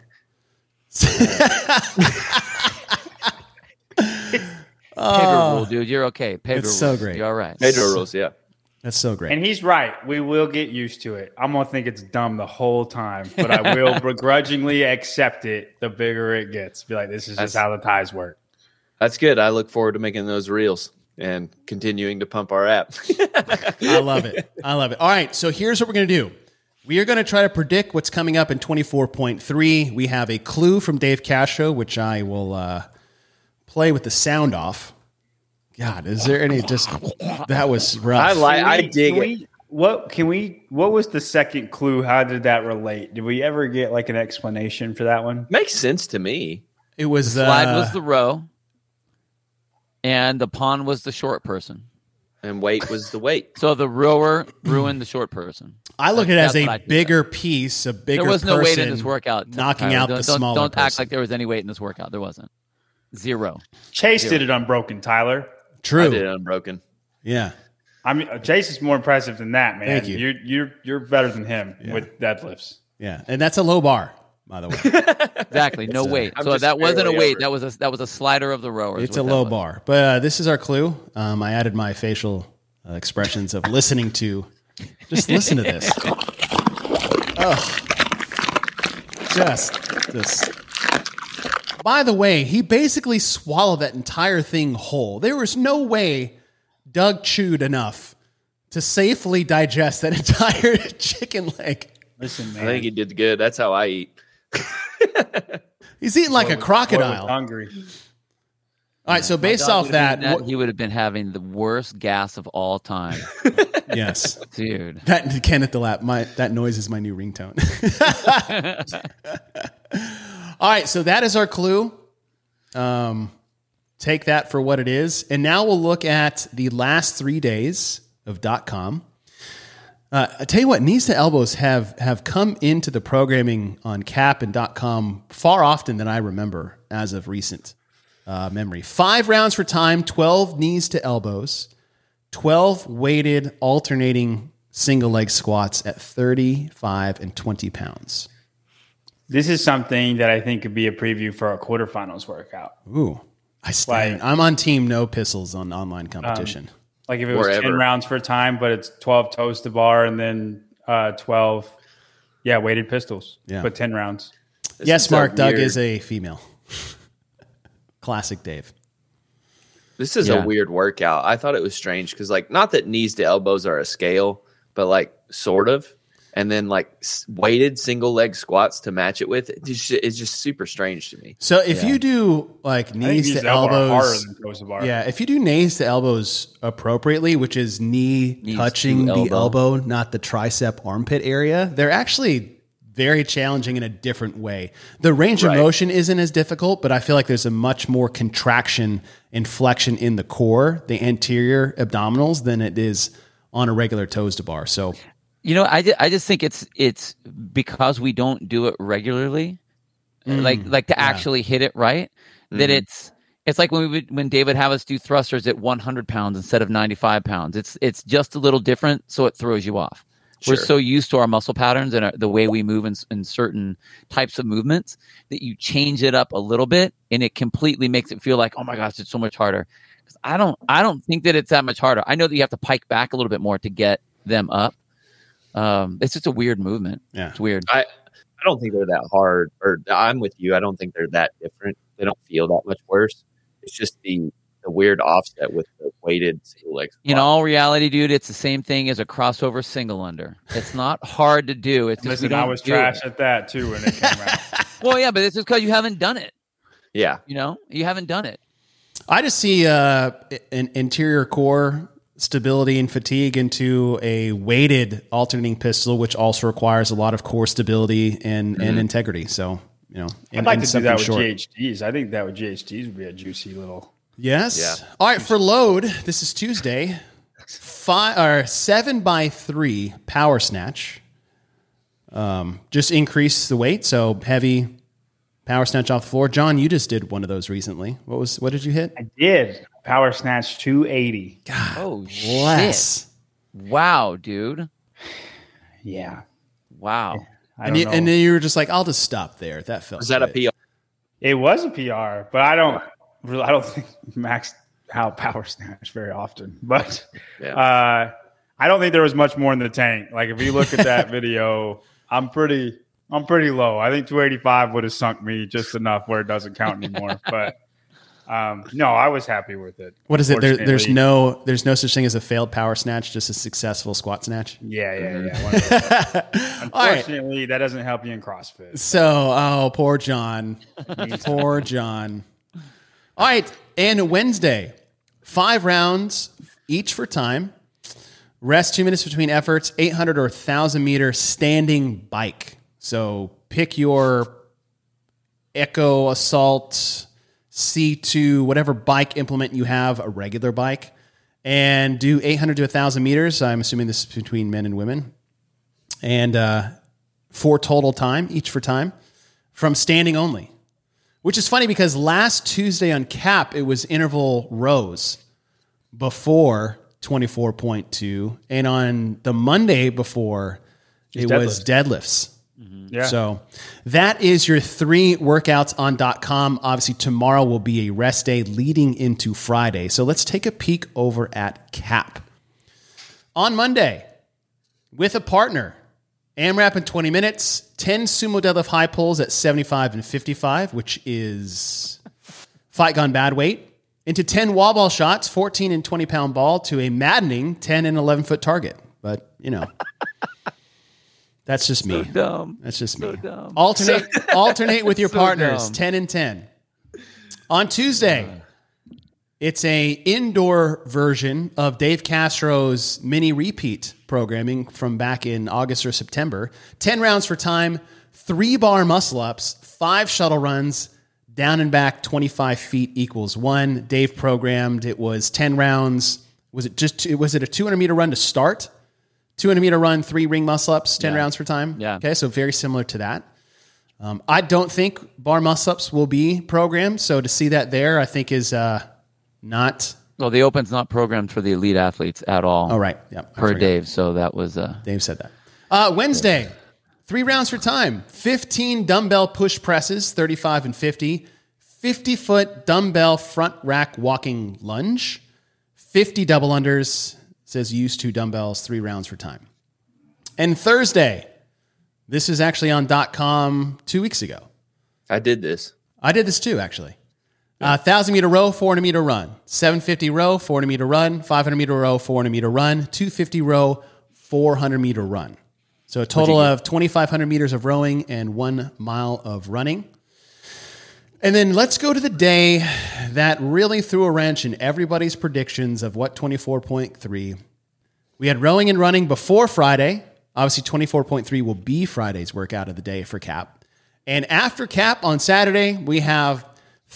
Pedro rule, dude. You're okay. Pedro it's rules. So great. You're all right. Pedro rules, yeah. That's so great. And he's right. We will get used to it. I'm going to think it's dumb the whole time, but I will begrudgingly accept it the bigger it gets. Be like, this is just how the ties work. That's good. I look forward to making those reels and continuing to pump our app. I love it. All right, so here's what we're going to do. We are going to try to predict what's coming up in 24.3. We have a clue from Dave Castro, which I will play with the sound off. God, is there any that was rough. I dig it. What was the second clue? How did that relate? Did we ever get like an explanation for that one? Makes sense to me. It was The slide was the row, and the pond was the short person. And weight was the weight. So the rower ruined the short person. I look at it as a bigger piece, a bigger There was no weight in person this workout. knocking Tyler. out the smaller Don't act person. like there was any weight in this workout. There wasn't. 0. Chase did it unbroken, Tyler. True. I did it unbroken. Yeah. I mean, Chase is more impressive than that, man. Thank you. You're better than him with deadlifts. Yeah. And that's a low bar, by the way. Exactly. No weight. I'm So just that wasn't a barely weight. over. That was a slider of the rower. is It's a what that low was. bar. But this is our clue. I added my facial expressions of listening to. Just listen to this. Oh. Just this. By the way, he basically swallowed that entire thing whole. There was no way Doug chewed enough to safely digest that entire chicken leg. Listen, I man. think he did good. That's how I eat. He's eating like a Boy was crocodile. hungry. All right, so based Dog off would have that, been he would have been having the worst gas of all time, yes, dude. that Kenneth DeLapp, that noise is my new ringtone. All right, so that is our clue. Take that for what it is, and now we'll look at the last 3 days of .com. I tell you what, knees to elbows have come into the programming on Cap and .com far often than I remember as of recent memory. 5 rounds for time, 12 knees to elbows, 12 weighted alternating single leg squats at 35 and 20 pounds. This is something that I think could be a preview for our quarterfinals workout. Ooh, I stand. I'm on team no pistols on online competition. Like if it was Wherever. 10 rounds for time, but it's 12 toes to bar and then 12, weighted pistols. Yeah. But 10 rounds. Yes, is a Mark, Doug weird- is a female. Classic Dave. This is Yeah. a weird workout. I thought it was strange because, like, not that knees to elbows are a scale, but like sort of. And then like weighted single leg squats to match it with. It's just super strange to me. So if you do like I think knees these to elbows are harder elbows, than toes to bar. yeah, if you do knees to elbows appropriately, which is knee Knees touching to the elbow. elbow, not the tricep armpit area, they're actually very challenging in a different way. The range of Right. motion isn't as difficult, but I feel like there's a much more contraction and flexion in the core, the anterior abdominals, than it is on a regular toes to bar. So You know, I just think it's because we don't do it regularly, like to actually hit it right. That it's like when David would have us do thrusters at 100 pounds instead of 95 pounds. It's just a little different, so it throws you off. We're Sure. so used to our muscle patterns and the way we move in certain types of movements that you change it up a little bit, and it completely makes it feel like, oh my gosh, it's so much harder. 'Cause I don't think that it's that much harder. I know that you have to pike back a little bit more to get them up. It's just a weird movement. Yeah. It's weird. I don't think they're that hard, or I'm with you. I don't think they're that different. They don't feel that much worse. It's just the weird offset with the weighted single leg squat. In all reality, dude, it's the same thing as a crossover single under. It's not hard to do. It's just we Listen, I don't was do trash it. at that too when it came out. Well, yeah, but it's just because you haven't done it. Yeah. You know, you haven't done it. I just see an interior core stability and fatigue into a weighted alternating pistol, which also requires a lot of core stability and integrity. So, you know, I'd like to do something that with short. GHDs. I think that with GHDs would be a juicy little. Yes. Yeah. All right. For load, this is Tuesday. 7x3 power snatch. Just increase the weight. So heavy power snatch off the floor. John, you just did one of those recently. What did you hit? I did power snatch 280. Oh, Less. shit. Wow, dude. Yeah. Wow. I And, don't know. and then you were just like, I'll just stop there. That felt Was that a good. PR? It was a PR, but I don't think Max out power snatch very often. But Yeah. I don't think there was much more in the tank. Like if you look at that video, I'm pretty low. I think 285 would have sunk me just enough where it doesn't count anymore. But no, I was happy with it. What is it? There's Unfortunately- no such thing as a failed power snatch, just a successful squat snatch. Yeah. One of those. Unfortunately, that doesn't help you in CrossFit. So, poor John. Poor John. All right. And Wednesday, 5 rounds each for time. Rest 2 minutes between efforts, 800 or 1,000 meter standing bike. So pick your Echo Assault C2, whatever bike implement you have, a regular bike, and do 800 to 1,000 meters. I'm assuming this is between men and women. And 4 total time, each for time, from standing only. Which is funny because last Tuesday on Cap, it was interval rows before 24.2. And on the Monday before, it was deadlifts. Yeah. So that is your 3 workouts on .com. Obviously, tomorrow will be a rest day leading into Friday. So let's take a peek over at Cap. On Monday, with a partner, AMRAP in 20 minutes, 10 sumo deadlift high pulls at 75 and 55, which is fight gone bad weight, into 10 wall ball shots, 14 and 20 pound ball to a maddening 10 and 11 foot target. But, you know. That's just me. Dumb. That's just me. dumb. Alternate with your So partners. dumb. 10 and 10. On Tuesday, it's a indoor version of Dave Castro's mini repeat programming from back in August or September. 10 rounds for time, 3 bar muscle ups, 5 shuttle runs, down and back 25 feet equals 1. Dave programmed. It was 10 rounds. Was it a 200 meter run to start? 200 meter run, 3 ring muscle ups, 10 rounds for time. Yeah. Okay, so very similar to that. I don't think bar muscle ups will be programmed. So to see that there, I think is not. Well, the Open's not programmed for the elite athletes at all. Oh, right. Yeah. I Per forgot. Dave. So that was Dave said that. Wednesday, 3 rounds for time, 15 dumbbell push presses, 35 and 50, 50-foot dumbbell front rack walking lunge, 50 double unders, says use 2 dumbbells, 3 rounds for time. And Thursday, this is actually on .com 2 weeks ago. I did this. I did this too, actually. 1,000 meter row, 400 meter run, 750 row, 400 meter run, 500 meter row, 400 meter run, 250 row, 400 meter run. So a total of 2,500 meters of rowing and 1 mile of running. And then let's go to the day that really threw a wrench in everybody's predictions of what 24.3. We had rowing and running before Friday. Obviously, 24.3 will be Friday's workout of the day for CAP. And after CAP on Saturday, we have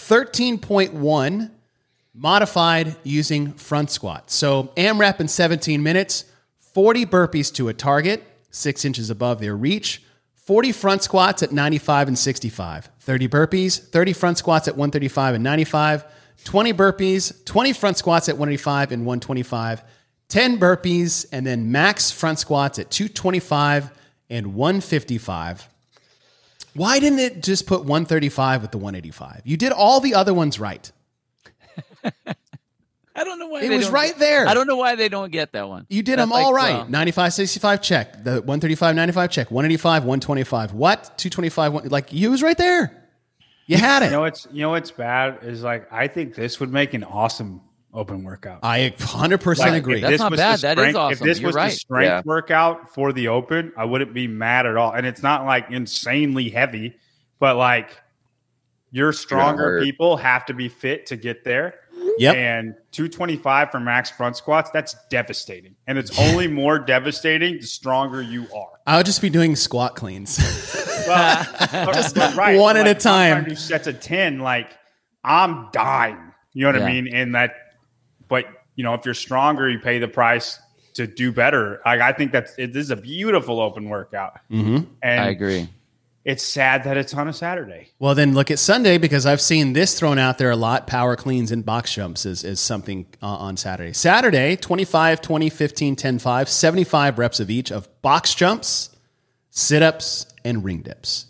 13.1 modified using front squat. So AMRAP in 17 minutes, 40 burpees to a target, 6 inches above their reach, 40 front squats at 95 and 65, 30 burpees, 30 front squats at 135 and 95, 20 burpees, 20 front squats at 185 and 125, 10 burpees, and then max front squats at 225 and 155. Why didn't it just put 135 with the 185? You did all the other ones right. I don't know why It was right there. I don't know why they don't get that one. You did them all right. 95, 65, check. The 135, 95, check. 185, 125. What? 225, like, you was right there. You had it. You know what's bad is like I think this would make an awesome open workout. I 100% Like, agree. if That's this not was bad. the That is strength- awesome. If this You're was right. the strength Yeah. workout for the open, I wouldn't be mad at all. And it's not like insanely heavy, but like your stronger hurt. people have to be fit to get there. Yep. And 225 for max front squats, that's devastating. And it's only more devastating the stronger you are. I would just be doing squat cleans. Well, but right. one at a I'm time. trying to do sets of 10, like I'm dying. You know what I Yeah. mean? And that, but you know, if you're stronger, you pay the price to do better. Like, I think this is a beautiful open workout. Mm-hmm. And I agree. it's sad that it's on a Saturday. Well, then look at Sunday, because I've seen this thrown out there a lot. Power cleans and box jumps is something on Saturday. Saturday, 25, 20, 15, 10, 5, 75 reps of each of box jumps, sit-ups, and ring dips.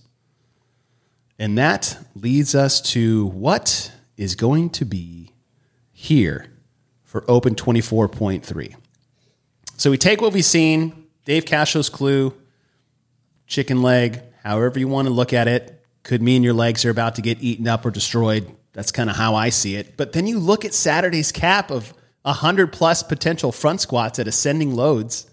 And that leads us to what is going to be here for Open 24.3. So we take what we've seen, Dave Castro's clue, chicken leg, however you want to look at it. Could mean your legs are about to get eaten up or destroyed. That's kind of how I see it. But then you look at Saturday's cap of 100 plus potential front squats at ascending loads.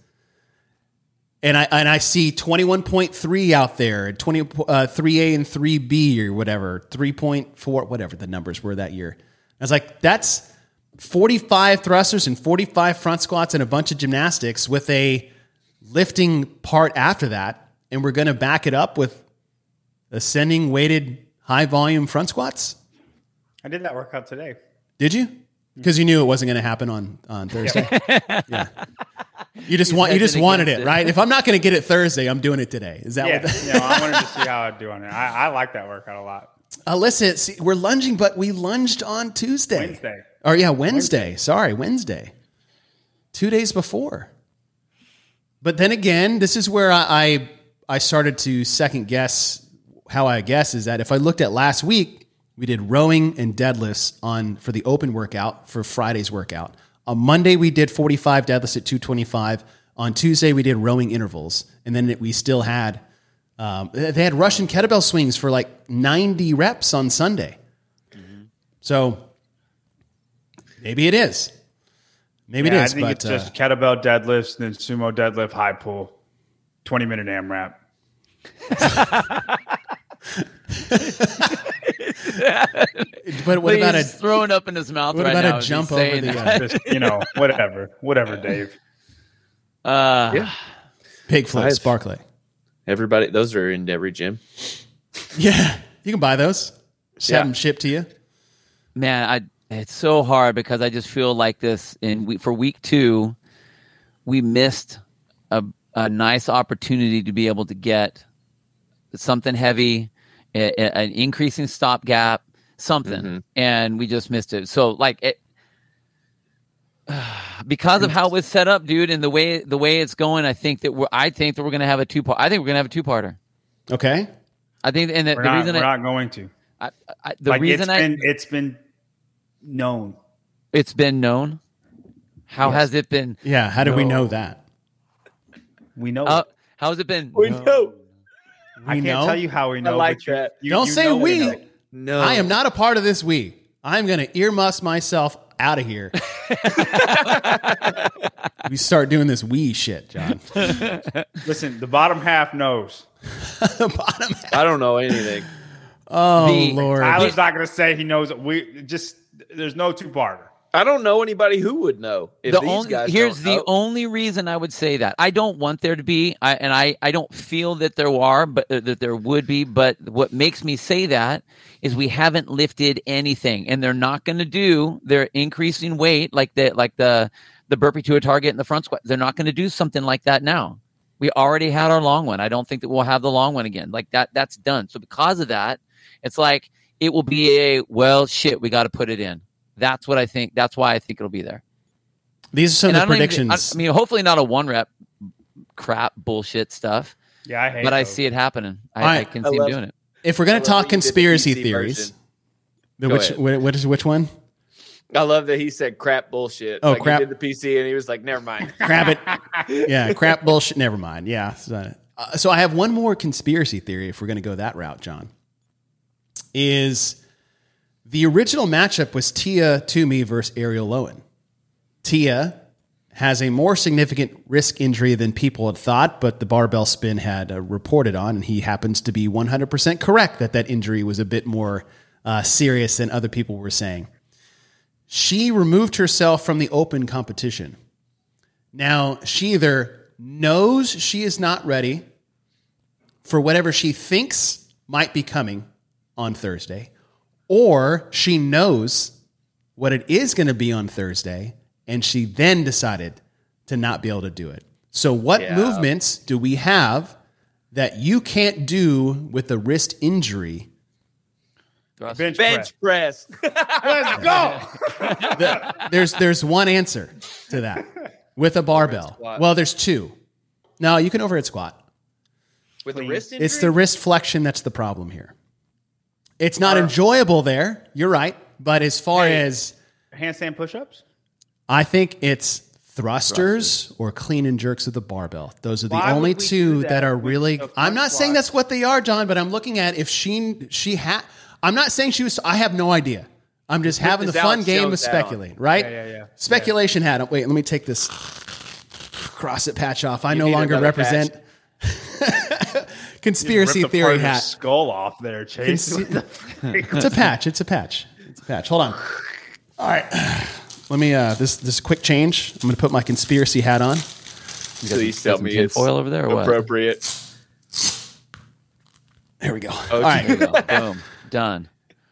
And I see 21.3 out there, 3A and 3B or whatever, 3.4, whatever the numbers were that year. I was like, that's 45 thrusters and 45 front squats and a bunch of gymnastics with a lifting part after that. And we're going to back it up with ascending weighted high volume front squats. I did that workout today. Did you? Because you knew it wasn't going to happen on Thursday. Yeah. You just wanted against it, it. right? If I'm not going to get it Thursday, I'm doing it today. Is that Yeah, what? I wanted to see how I'd do on it. I like that workout a lot. Listen, see, we're lunging, but we lunged on Tuesday. Wednesday. Or yeah, Wednesday. Sorry, Wednesday. 2 days before. But then again, this is where I started to second guess how I guess is that if I looked at last week, we did rowing and deadlifts for the open workout for Friday's workout. On Monday, we did 45 deadlifts at 225. On Tuesday, we did rowing intervals. And then we still had, they had Russian kettlebell swings for like 90 reps on Sunday. Mm-hmm. So maybe it is. Maybe it is. I think but, it's just kettlebell deadlifts, then sumo deadlift, high pull. 20-minute AMRAP. But what about He's throwing up in his mouth what right about now? a as jump he's over saying the that. Just, whatever, Dave. pig flip, I've- sparklet? Everybody, those are in every gym. Yeah, you can buy those. Just Yeah. have them shipped to you. Man, it's so hard because I just feel like this. For week 2, we missed a nice opportunity to be able to get something heavy, an increasing stopgap, something, and we just missed it. So because of how it was set up, dude, and the way it's going, I think that we're going to have a two-part. I think we're going to have a two-parter. Okay. I think, and We're not going to. It's been known. It's been known. How has it been? Yeah. How do we know that? We know. How has it been? We know. I can't tell you how we know. like but that. Don't say we. know. No, I am not a part of this we. I'm going to earmuff myself out of here. We start doing this we shit, John. Listen, the bottom half knows. The bottom half. I don't know anything. Oh, The- Lord. Tyler's not going to say he knows. There's no two-parter. I don't know anybody who would know. If these guys Here's don't the know. only reason I would say that. I don't want there to be, I don't feel that there are, but that there would be. But what makes me say that is we haven't lifted anything, and they're not going to do. They're increasing weight like the burpee to a target in the front squat. They're not going to do something like that now. We already had our long one. I don't think that we'll have the long one again. Like that. That's done. So because of that, it's like it will be we got to put it in. That's what I think. That's why I think it'll be there. These are some And of I the don't even- predictions. I mean, hopefully not a 1-rep crap bullshit stuff, Yeah, I hate but I those. see it happening. I right. can I see him love- doing it. If we're going I to love talk that you did the conspiracy PC theories, version. Go which which one? I love that he said crap bullshit. Oh, Like, crap. He did the PC and he was like, never mind. Crap it. Yeah, crap bullshit. Never mind. Yeah. So I have one more conspiracy theory if we're going to go that route, John. Is the original matchup was Tia Toomey versus Ariel Lowen. Tia has a more significant risk injury than people had thought, but the barbell spin had reported on, and he happens to be 100% correct that injury was a bit more serious than other people were saying. She removed herself from the open competition. Now, she either knows she is not ready for whatever she thinks might be coming on Thursday, or she knows what it is going to be on Thursday, and she then decided to not be able to do it. So what movements do we have that you can't do with a wrist injury? Bench Bench press. press. Let's go. There's one answer to that with a barbell. squat. Well, there's two. No, you can overhead squat. With the Please. wrist injury? It's the wrist flexion that's the problem here. It's not enjoyable there. You're right. But as far as Handstand push-ups? I think it's thrusters or clean and jerks with a barbell. Those are the Why only would we two do that that are with really. the front I'm not saying squat? that's what they are, John, but I'm looking at if she had. I'm not saying she was. I have no idea. I'm just having the this fun Alex game of Jones hat on. speculating, right? Yeah. Speculation hat. Wait, let me take this CrossFit patch off. I no need longer another represent conspiracy Ripped apart theory your hat. skull off there, Chase. Consi- What the freak? It's a patch. It's a patch. It's a patch. Hold on. All right. Let me. This quick change. I'm going to put my conspiracy hat on. Please tell me it's foil over there or what? appropriate. There we go. Oh, All right. There you go. Boom. Done.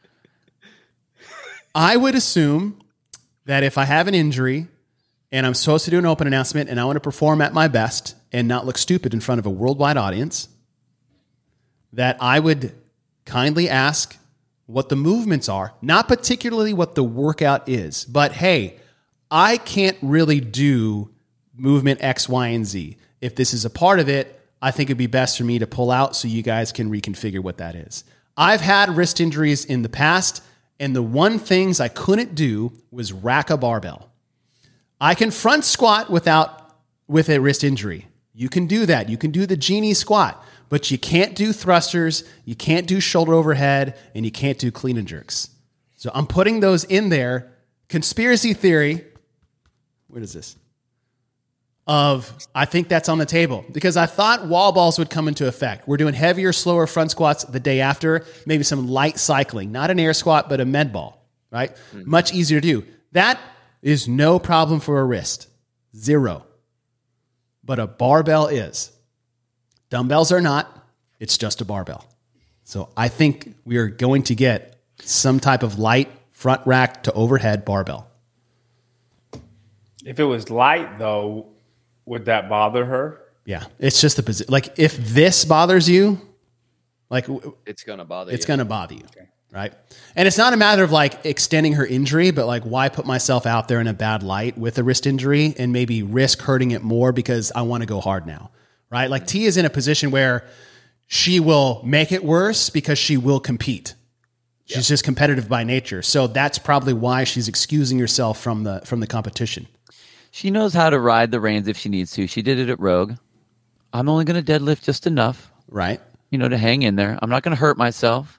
I would assume that if I have an injury and I'm supposed to do an open announcement and I want to perform at my best and not look stupid in front of a worldwide audience, that I would kindly ask what the movements are, not particularly what the workout is, but hey, I can't really do movement X, Y, and Z. If this is a part of it, I think it'd be best for me to pull out so you guys can reconfigure what that is. I've had wrist injuries in the past, and the one things I couldn't do was rack a barbell. I can front squat with a wrist injury. You can do that. You can do the genie squat, but you can't do thrusters, you can't do shoulder overhead, and you can't do clean and jerks. So I'm putting those in there. Conspiracy theory. What is this? I think that's on the table because I thought wall balls would come into effect. We're doing heavier, slower front squats the day after, maybe some light cycling, not an air squat, but a med ball, right? Much easier to do. That is no problem for a wrist. 0. But a barbell is. Dumbbells are not. It's just a barbell. So I think we are going to get some type of light front rack to overhead barbell. If it was light, though, would that bother her? Yeah, it's just the position. Like if this bothers you, like It's going to bother it's you. going to bother you, right? And it's not a matter of like extending her injury, but like why put myself out there in a bad light with a wrist injury and maybe risk hurting it more because I want to go hard now, right? Like T is in a position where she will make it worse because she will compete. She's just competitive by nature. So that's probably why she's excusing herself from the competition. She knows how to ride the reins if she needs to. She did it at Rogue. I'm only going to deadlift just enough, Right. to hang in there. I'm not going to hurt myself.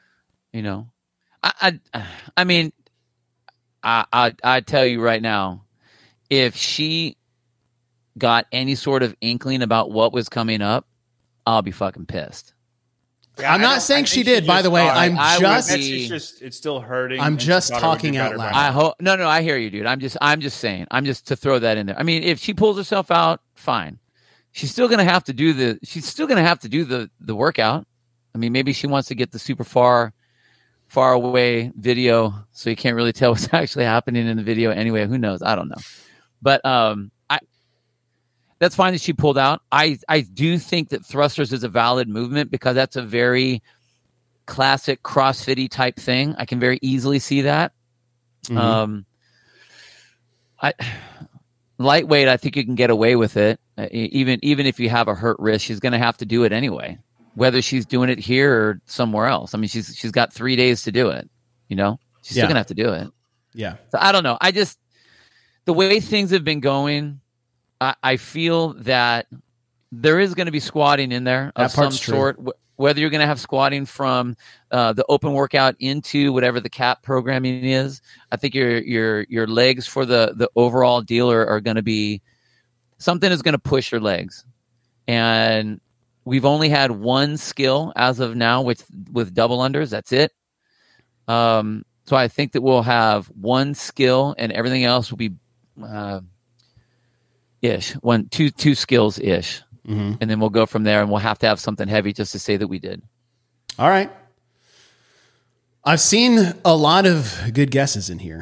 I mean, I tell you right now, if she got any sort of inkling about what was coming up, I'll be fucking pissed. Yeah, I'm not saying she did, by the way. It's still hurting. I'm and she just thought it would talking be out better loud. by I now. hope no, I hear you, dude. I'm just saying. I'm just to throw that in there. I mean, if she pulls herself out, fine. She's still gonna have to do the workout. I mean, maybe she wants to get the super far away video, so you can't really tell what's actually happening in the video anyway. Who knows? I don't know. But that's fine that she pulled out. I do think that thrusters is a valid movement because that's a very classic CrossFit-y type thing. I can very easily see that. Lightweight, I think you can get away with it. Even if you have a hurt wrist, she's going to have to do it anyway, whether she's doing it here or somewhere else. I mean, she's got 3 days to do it. She's still going to have to do it. Yeah. So I don't know. The way things have been going, I feel that there is going to be squatting in there of some sort, whether you're going to have squatting from the open workout into whatever the CAP programming is. I think your legs for the overall deal are going to be something is going to push your legs. And we've only had one skill as of now with double unders. That's it. So I think that we'll have one skill and everything else will be ish, two skills ish, and then we'll go from there. And we'll have to have something heavy just to say that we did. All right. I've seen a lot of good guesses in here.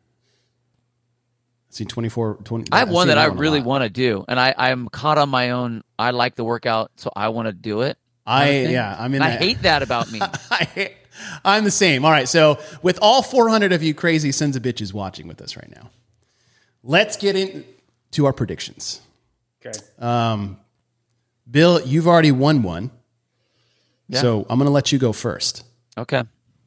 I've seen 20. I have one that I really want to do, and I'm caught on my own. I like the workout, so I want to do it. I hate that about me. I'm the same. All right. So with all 400 of you crazy sons of bitches watching with us right now, let's get into our predictions. Okay. Bill, you've already won one. Yeah. So I'm going to let you go first. Okay.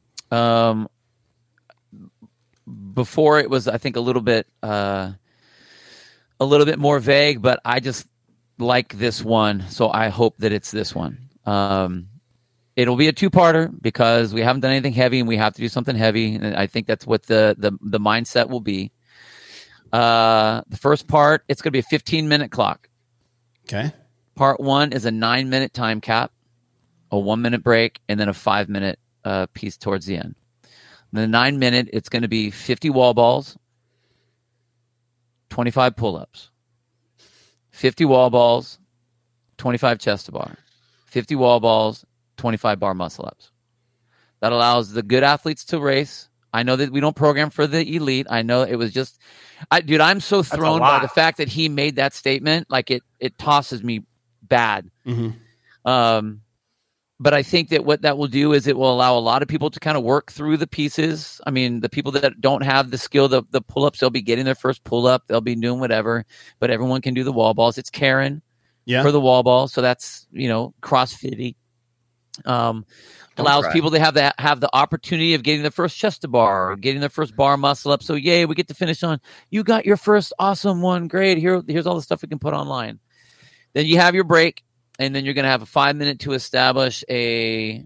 Before it was, I think, a little bit more vague, but I just like this one, so I hope that it's this one. It'll be a two-parter because we haven't done anything heavy, and we have to do something heavy, and I think that's what the mindset will be. The first part, it's going to be a 15-minute clock. Okay. Part 1 is a 9-minute time cap, a 1-minute break, and then a 5-minute piece towards the end. And the 9-minute, it's going to be 50 wall balls, 25 pull-ups, 50 wall balls, 25 chest to bar, 50 wall balls, 25 bar muscle-ups. That allows the good athletes to race. I know that we don't program for the elite. I know it was just... dude, I'm so thrown by the fact that he made that statement. Like, it tosses me bad. But I think that what that will do is it will allow a lot of people to kind of work through the pieces. I mean, the people that don't have the skill, the pull-ups, they'll be getting their first pull-up. They'll be doing whatever. But everyone can do the wall balls. It's Karen for the wall ball. So that's, CrossFit-y. Allows people to have the opportunity of getting the first chest to bar or getting their first bar muscle up. So yay, we get to finish on, you got your first awesome one. Great. Here's all the stuff we can put online. Then you have your break, and then you're going to have a 5-minute to establish it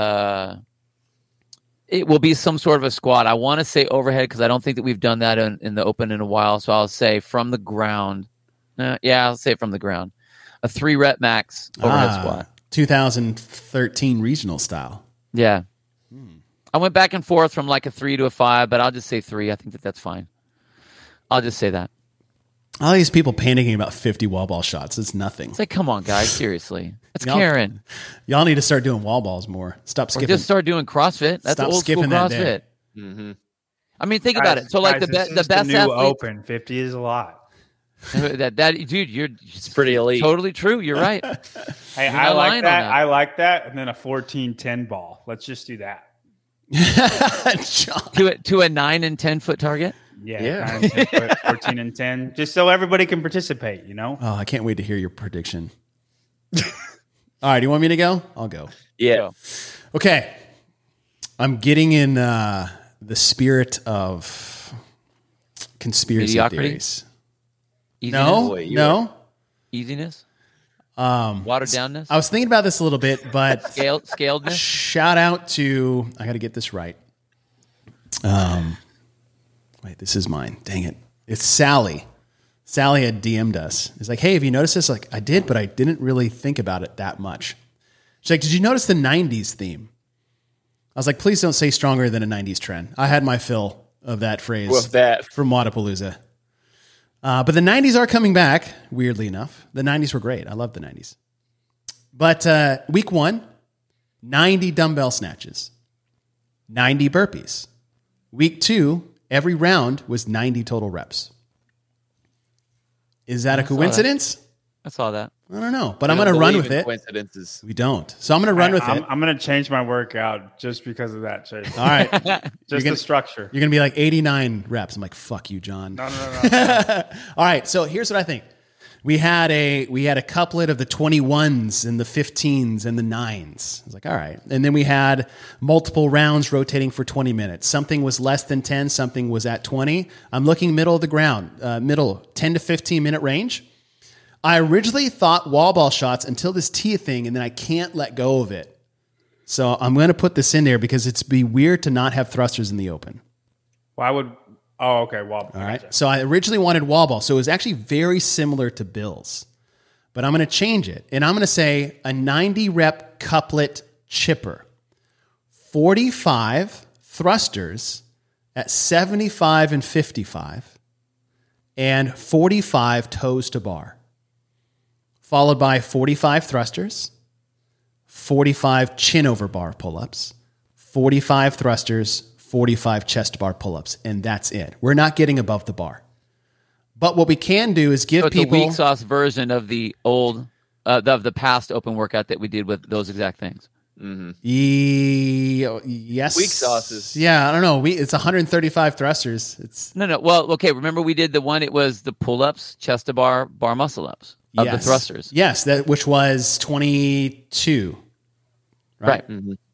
will be some sort of a squat. I want to say overhead because I don't think that we've done that in the open in a while. So I'll say from the ground, Yeah, I'll say it from the ground. A 3 rep max overhead squat. 2013 regional style. Yeah. I went back and forth from like a 3 to a 5, but I'll just say 3. I think that's fine. I'll just say that. All these people panicking about 50 wall ball shots. It's nothing. It's like, come on, guys, seriously. It's Y'all- Karen. Y'all need to start doing wall balls more. Stop Or skipping. just start doing CrossFit. That's Stop old school skipping that day. CrossFit. Mm-hmm. I mean, think about it. So, like Guys, this the is best new athlete. open 50 is a lot. That dude, you're It's pretty elite. totally true. You're right. Hey, You're I not like lying on that. that. I like that. And then a 14-10 ball. Let's just do that. John. to a 9 and 10 foot target. Yeah. 9 and 10 foot, 14 and 10. Just so everybody can participate, you know? Oh, I can't wait to hear your prediction. All right, you want me to go? I'll go. Yeah. Okay. I'm getting in the spirit of conspiracy Mediocrity? theories. Easiness? No, Boy, you no. Easiness. Watered downness. I was thinking about this a little bit, but Scaledness. shout out to, I got to get this right. Wait, this is mine. Dang it. It's Sally. Sally had DM'd us. It's like, hey, have you noticed this? Like, I did, but I didn't really think about it that much. She's like, did you notice the 90s theme? I was like, please don't say stronger than a 90s trend. I had my fill of that phrase With that. from Wadapalooza. But the 90s are coming back, weirdly enough. The 90s were great. I love the 90s. But week 1, 90 dumbbell snatches, 90 burpees. Week 2, every round was 90 total reps. Is that a saw that. coincidence? I saw that. I don't know, but I'm We going to don't run believe with in it. Coincidences. We don't. So I'm going to run with it. I'm going to change my workout just because of that, Chase. All right. Just gonna- the structure. You're going to be like 89 reps. I'm like, fuck you, John. No. All right, so here's what I think. We had a couplet of the 21s and the 15s and the 9s. I was like, all right. And then we had multiple rounds rotating for 20 minutes. Something was less than 10, something was at 20. I'm looking middle of the ground, middle 10 to 15 minute range. I originally thought wall ball shots until this Tia thing, and then I can't let go of it. So I'm going to put this in there because it's be weird to not have thrusters in the open. Why would? Oh, okay. Well, All right. So I originally wanted wall ball. So it was actually very similar to Bill's. But I'm going to change it. And I'm going to say a 90 rep couplet chipper. 45 thrusters at 75 and 55. And 45 toes to bar. Followed by 45 thrusters. 45 chin over bar pull-ups. 45 thrusters. 45 chest bar pull-ups, and that's it. We're not getting above the bar. But what we can do is give So it's people a weak sauce version of the old, of the past open workout that we did with those exact things. yes, Weak sauces. Yeah, I don't know. It's 135 thrusters. It's No. Well, okay. Remember we did the one. It was the pull-ups, chest to bar, bar muscle ups of the yes. thrusters. Yes, which was 22, Right.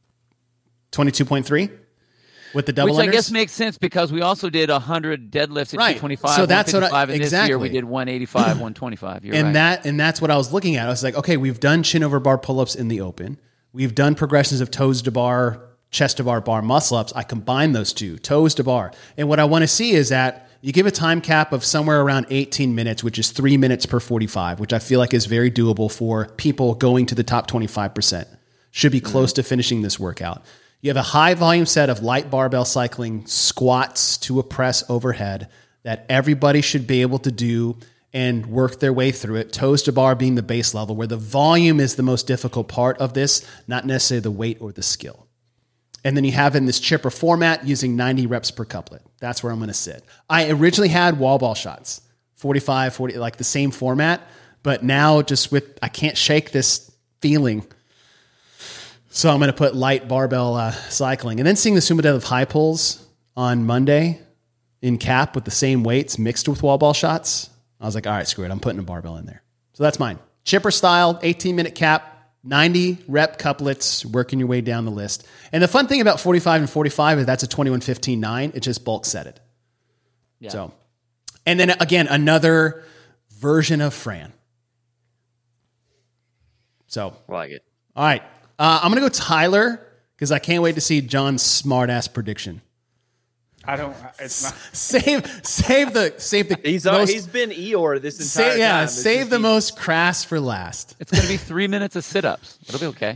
22.3 with the double Which I unders? guess makes sense because we also did 100 deadlifts at Right. 225, So that's what 155, and this year exactly. we did 185, 125. You're and right. that's what I was looking at. I was like, okay, we've done chin over bar pull-ups in the open. We've done progressions of toes to bar, chest to bar, bar muscle ups. I combine those two, toes to bar. And what I want to see is that you give a time cap of somewhere around 18 minutes, which is 3 minutes per 45, which I feel like is very doable for people going to the top 25%. Should be close to finishing this workout. You have a high volume set of light barbell cycling squats to a press overhead that everybody should be able to do and work their way through it. Toes to bar being the base level, where the volume is the most difficult part of this, not necessarily the weight or the skill. And then you have in this chipper format using 90 reps per couplet. That's where I'm going to sit. I originally had wall ball shots, 45, 40, like the same format, but now just with, I can't shake this feeling. So I'm going to put light barbell cycling. And then seeing the Summa deadlift high pulls on Monday in cap with the same weights mixed with wall ball shots, I was like, all right, screw it. I'm putting a barbell in there. So that's mine. Chipper style, 18-minute cap, 90 rep couplets, working your way down the list. And the fun thing about 45 and 45 is that's a 21-15-9. It just bulk set it. Yeah. So, and then again, another version of Fran. So, I like it. all right. I'm going to go Tyler because I can't wait to see John's smart ass prediction. I don't. It's not. Save the He's been Eeyore this entire time. Save the most crass for last. It's going to be 3 minutes of sit-ups. It'll be okay.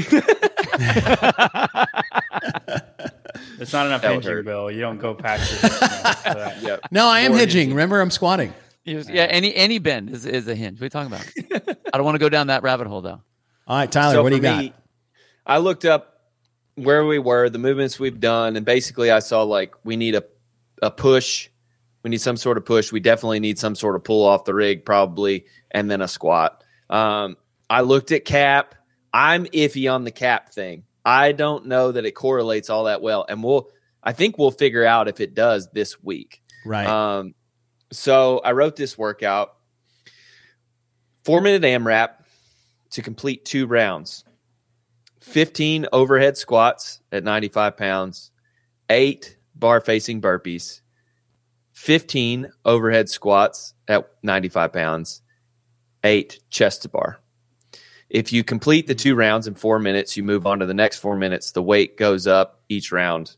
It's not enough hinging, Bill. You don't go past your for that. Yep. No, I am hinging. Remember, I'm squatting. Yeah, any bend is a hinge. What are you talking about? I don't want to go down that rabbit hole, though. All right, Tyler, So what do you for got? me, I looked up where we were, the movements we've done, and basically I saw like we need a push. We need some sort of push. We definitely need some sort of pull off the rig, probably, and then a squat. I looked at cap. I'm iffy on the cap thing. I don't know that it correlates all that well, and I think we'll figure out if it does this week. Right. So I wrote this workout: 4-minute AMRAP to complete 2 rounds, 15 overhead squats at 95 pounds, 8 bar facing burpees, 15 overhead squats at 95 pounds, 8 chest to bar. If you complete the 2 rounds in 4 minutes, you move on to the next 4 minutes. The weight goes up each round: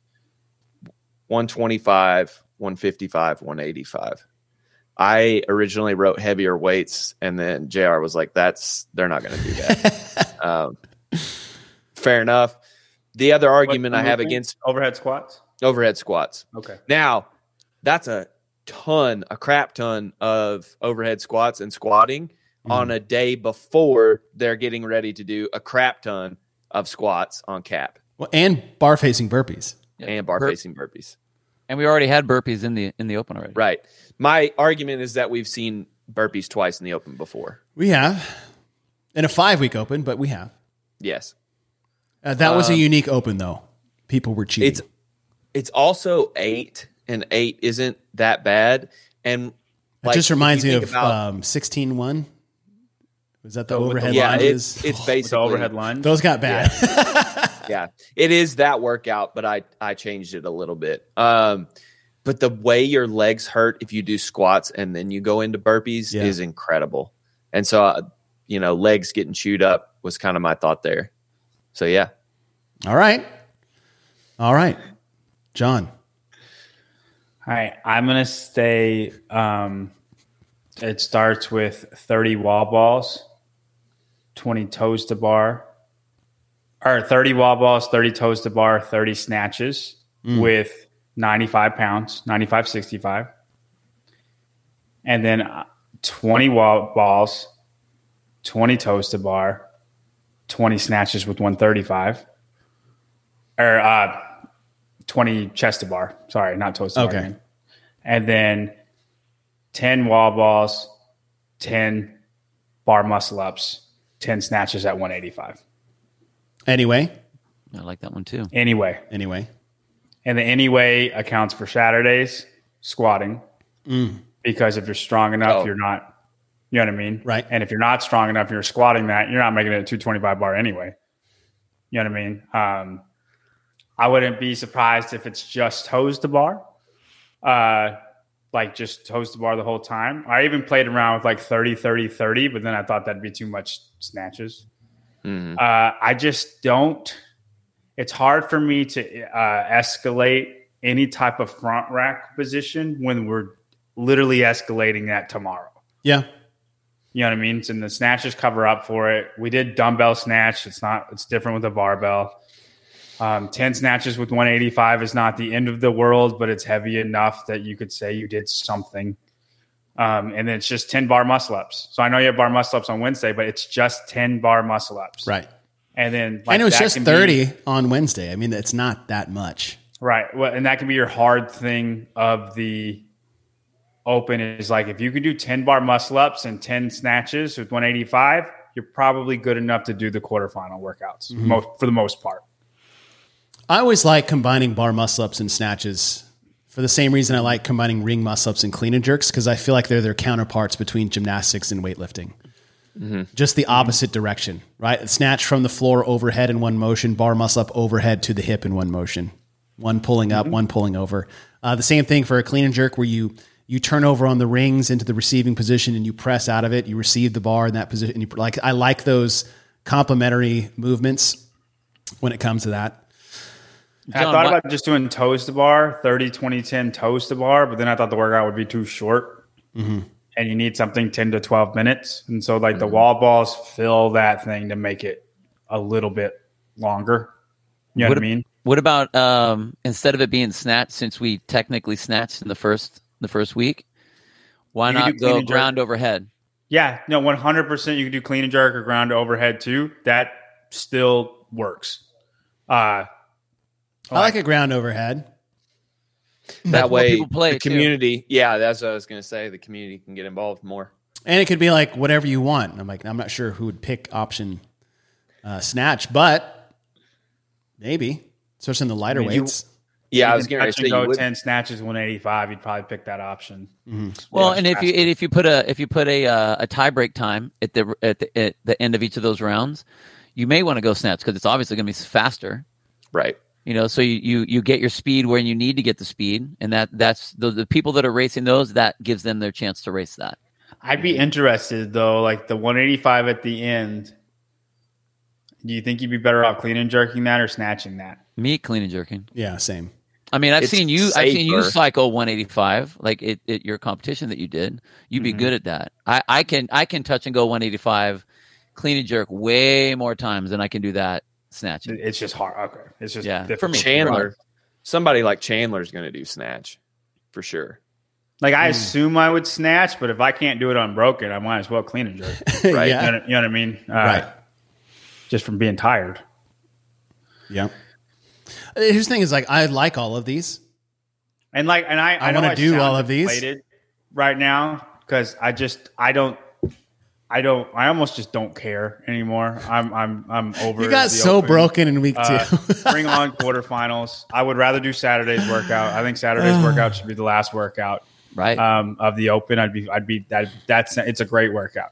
125, 155, 185. I originally wrote heavier weights, and then JR was like, they're not going to do that. Fair enough. The other argument I have against overhead squats. Okay. Now, that's a crap ton of overhead squats and squatting on a day before they're getting ready to do a crap ton of squats on cap. Well, and bar facing burpees. And bar facing burpees. And we already had burpees in the open already. Right. My argument is that we've seen burpees twice in the open before. We have in a 5-week open, but we have. Yes. That was a unique open, though. People were cheating. It's also 8, and 8 isn't that bad. And it just reminds me of 16-1. Was that the overhead lunges? It's basically the overhead lunge. Those got bad. Yeah, it is that workout, but I changed it a little bit. But the way your legs hurt if you do squats and then you go into burpees is incredible. And so, legs getting chewed up was kind of my thought there. So, yeah. All right. John. All right. I'm going to stay. It starts with 30 wall balls, 20 toes to bar, or 30 wall balls, 30 toes to bar, 30 snatches with 95 pounds, 95, 65. And then 20 wall balls, 20 toes to bar, 20 snatches with 135. Or 20 chest to bar. Sorry, not toes to bar. Again. And then 10 wall balls, 10 bar muscle ups, 10 snatches at 185. Anyway. I like that one too. Anyway. And the anyway accounts for Saturdays, squatting. Because if you're strong enough, you're not, you know what I mean? Right. And if you're not strong enough, you're squatting that, you're not making it a 225 bar anyway. You know what I mean? I wouldn't be surprised if it's just toes to bar. Like just toes to bar the whole time. I even played around with like 30, 30, 30, but then I thought that'd be too much snatches. I just don't. It's hard for me to escalate any type of front rack position when we're literally escalating that tomorrow. Yeah. You know what I mean? And the snatches cover up for it. We did dumbbell snatch. It's different with a barbell. 10 snatches with 185 is not the end of the world, but it's heavy enough that you could say you did something. And then it's just 10 bar muscle ups. So I know you have bar muscle ups on Wednesday, but it's just 10 bar muscle ups. Right. And then I know it's just 30 on Wednesday. I mean, it's not that much. Right. Well, and that can be your hard thing of the open is like, if you can do 10 bar muscle ups and 10 snatches with 185, you're probably good enough to do the quarterfinal workouts for the most part. I always like combining bar muscle ups and snatches for the same reason I like combining ring muscle ups and clean and jerks, because I feel like they're their counterparts between gymnastics and weightlifting. Just the opposite direction, right? Snatch from the floor overhead in one motion, bar muscle up overhead to the hip in one motion. One pulling up, one pulling over. The same thing for a clean and jerk where you turn over on the rings into the receiving position and you press out of it. You receive the bar in that position. I like those complementary movements when it comes to that. I thought about just doing toes to bar, 30, 20, 10 toes to bar, but then I thought the workout would be too short. Mm-hmm. And you need something 10 to 12 minutes. And so like the wall balls fill that thing to make it a little bit longer. You know what I mean? What about instead of it being snatch, since we technically snatched in the first week, why You could not do clean go and jerk. ground overhead? Yeah, no, 100%. You can do clean and jerk or ground to overhead too. That still works. I like a ground overhead. That That's what way, people play, the too. community. Yeah, that's what I was going to say. The community can get involved more. And it could be like whatever you want. I'm not sure who would pick option snatch, but maybe, especially in the lighter I mean, weights. Yeah, I You was can going to touch say and you go would. 10 snatches, 185. You'd probably pick that option. Well, Yeah, and if you put a tie break time at the end of each of those rounds, you may want to go snatch because it's obviously going to be faster. Right. So you get your speed where you need to get the speed, and that's the people that are racing those, that gives them their chance to race that. I'd be interested though, like the 185 at the end. Do you think you'd be better off clean and jerking that or snatching that? Me clean and jerking. Yeah, same. I mean, I've It's seen you safer. cycle 185 like at your competition that you did. You'd be good at that. I can touch and go 185 clean and jerk way more times than I can do that snatching. It's just hard. Okay, it's just Yeah, difficult. for me. Chandler, somebody like Chandler is going to do snatch for sure. Like I assume I would snatch, but if I can't do it unbroken, I might as well clean and jerk. Right. Yeah. You know what I mean? Right. Just from being tired. Yeah. Here's the thing is like, I like all of these. And like, and I know wanna do sound all of these. deflated right now because I almost just don't care anymore. I'm over. You got the so open. broken in week 2. Bring on quarterfinals. I would rather do Saturday's workout. I think Saturday's workout should be the last workout Right. of the open. It's a great workout.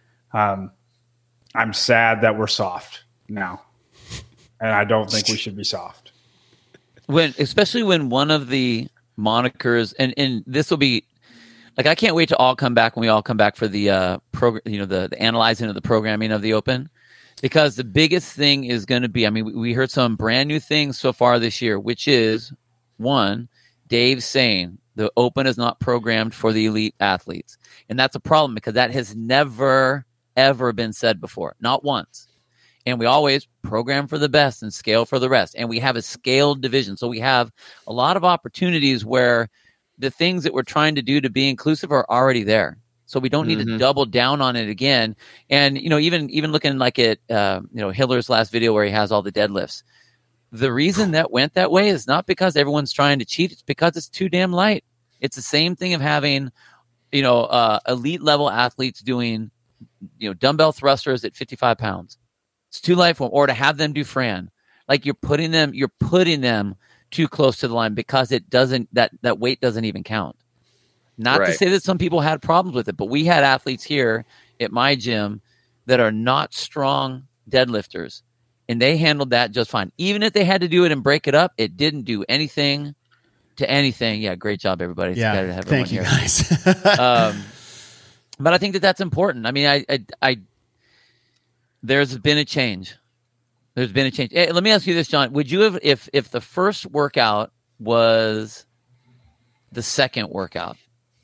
I'm sad that we're soft now, and I don't think we should be soft. Especially when one of the monikers, and this will be like, I can't wait to all come back when we all come back for the program, the analyzing of the programming of the open, because the biggest thing is going to be, I mean, we heard some brand new things so far this year, which is one, Dave saying the open is not programmed for the elite athletes. And that's a problem because that has never, ever been said before. Not once. And we always program for the best and scale for the rest. And we have a scaled division. So we have a lot of opportunities where the things that we're trying to do to be inclusive are already there. So we don't need to double down on it again. And, even looking like at, Hiller's last video where he has all the deadlifts, the reason that went that way is not because everyone's trying to cheat. It's because it's too damn light. It's the same thing of having, elite level athletes doing, dumbbell thrusters at 55 pounds. It's too light for them. Or to have them do Fran. Like you're putting them too close to the line because it doesn't, that weight doesn't even count. Not to say that some people had problems with it, but we had athletes here at my gym that are not strong deadlifters, and they handled that just fine. Even if they had to do it and break it up, it didn't do anything to anything. Yeah, great job, everybody. It's Yeah, good to have thank you everyone guys. But I think that's important. I mean, I there's been a change. There's been a change. Hey, let me ask you this, John. Would you have, if the first workout was the second workout,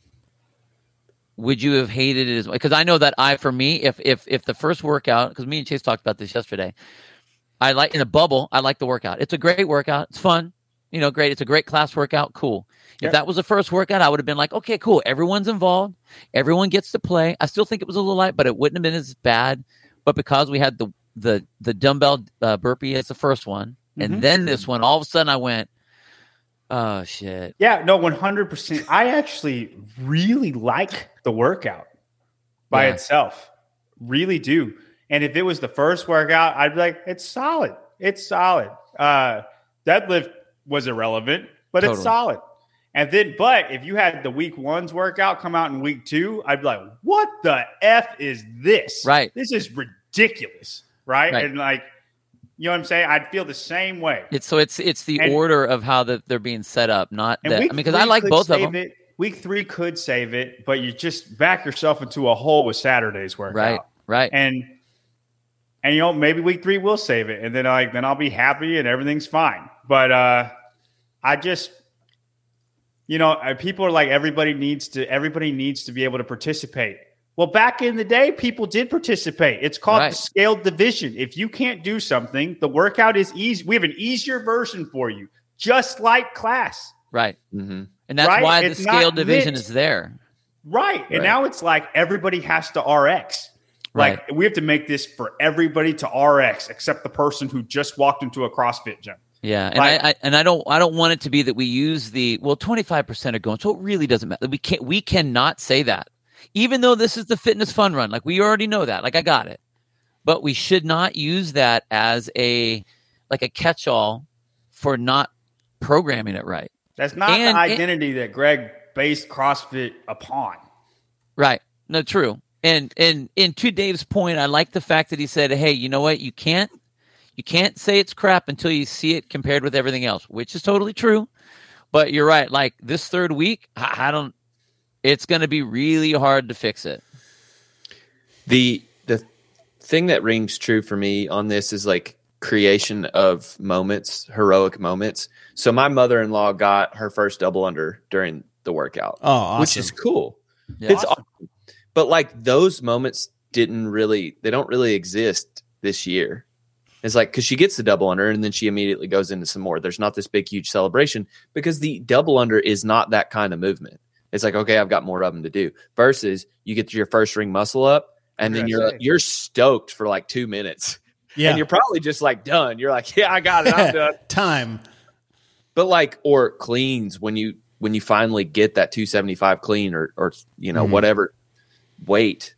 would you have hated it as well? Because I know that for me, if the first workout, because me and Chase talked about this yesterday, I like in a bubble, I like the workout. It's a great workout. It's fun. Great. It's a great class workout. Cool. If that was the first workout, I would have been like, okay, cool. Everyone's involved. Everyone gets to play. I still think it was a little light, but it wouldn't have been as bad. But because we had the dumbbell burpee as the first one, and then this one, all of a sudden I went, oh shit. Yeah, no, 100%. I actually really like the workout by itself. Really do. And if it was the first workout, I'd be like, it's solid. It's solid. Deadlift was irrelevant, but it's solid. And then, but if you had the week 1's workout come out in week 2, I'd be like, what the F is this? Right. This is ridiculous. Right. And like, you know what I'm saying? I'd feel the same way. It's the order of how they're being set up, not that. I mean, because I 3 like could both of save them. it. Week 3 could save it, but you just back yourself into a hole with Saturday's workout. Right. And maybe week 3 will save it, and then I'll be happy and everything's fine. But I just, people are like, everybody needs to be able to participate. Well, back in the day, people did participate. It's called the scaled division. If you can't do something, the workout is easy. We have an easier version for you, just like class. Right. Mm-hmm. And that's why the scaled division is there. Right. And now it's like everybody has to RX. Like we have to make this for everybody to RX except the person who just walked into a CrossFit gym. Yeah, and I don't want it to be that we use 25% are going, so it really doesn't matter. We cannot say that. Even though this is the fitness fun run, like we already know that, like I got it. But we should not use that as a catch-all for not programming it right. That's not the identity that Greg based CrossFit upon. Right. No, true. And to Dave's point, I like the fact that he said, hey, you know what? You can't say it's crap until you see it compared with everything else, which is totally true. But you're right. Like this third week, it's going to be really hard to fix it. The thing that rings true for me on this is like creation of moments, heroic moments. So my mother-in-law got her first double under during the workout, awesome. Which is cool. Yeah. It's awesome. But like those moments they don't really exist this year. It's like, because she gets the double under and then she immediately goes into some more. There's not this big, huge celebration because the double under is not that kind of movement. It's like, okay, I've got more of them to do. Versus you get to your first ring muscle up and then you're stoked for like 2 minutes. Yeah. And you're probably just like done. You're like, yeah, I got it. I'm done. Time. But like, or cleans when you finally get that 275 clean or whatever weight,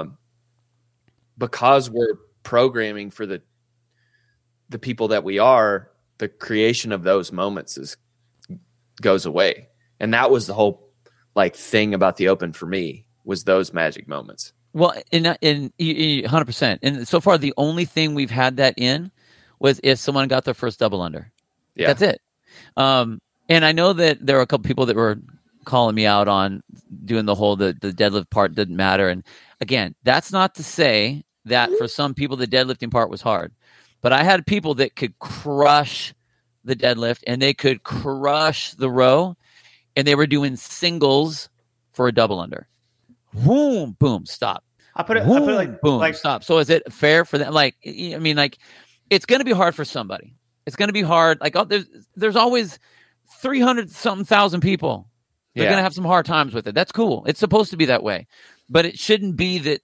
because we're programming for the people that we are, the creation of those moments goes away. And that was the whole thing about the Open for me, was those magic moments. Well, in 100%. And so far, the only thing we've had that in was if someone got their first double under. Yeah. That's it. And I know that there are a couple people that were calling me out on doing the deadlift part didn't matter. And again, that's not to say that for some people, the deadlifting part was hard. But I had people that could crush the deadlift and they could crush the row, and they were doing singles for a double under. Boom, boom, stop. I put it boom, stop. So is it fair for them? It's going to be hard for somebody. It's going to be hard. There's always 300-something thousand people. They're going to have some hard times with it. That's cool. It's supposed to be that way, but it shouldn't be that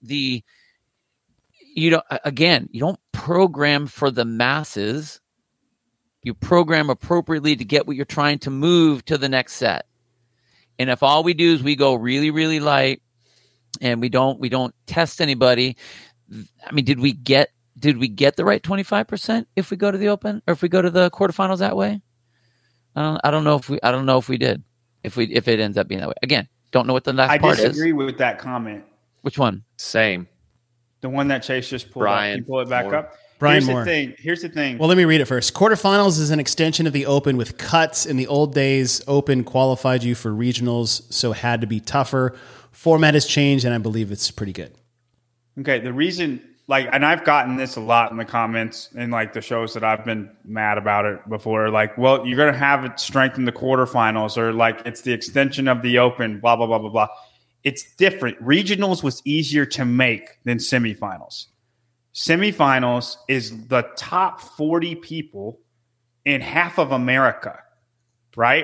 you don't program for the masses. You program appropriately to get what you're trying to move to the next set. And if all we do is we go really, really light and we don't test anybody, I mean, did we get the right 25% if we go to the Open or if we go to the quarterfinals that way? I don't know if we did. If it ends up being that way. Again, don't know what the last part is. I disagree with that comment. Which one? Same. The one that Chase just pulled up. Can you pull it back up? Brian Moore. Here's the thing. Well, let me read it first. Quarterfinals is an extension of the Open with cuts. In the old days, Open qualified you for regionals, so it had to be tougher. Format has changed, and I believe it's pretty good. Okay, the reason, and I've gotten this a lot in the comments in the shows that I've been mad about it before. Well, you're going to have it strengthen the quarterfinals, or it's the extension of the Open, blah, blah, blah, blah, blah. It's different. Regionals was easier to make than semifinals. Semifinals is the top 40 people in half of America, right?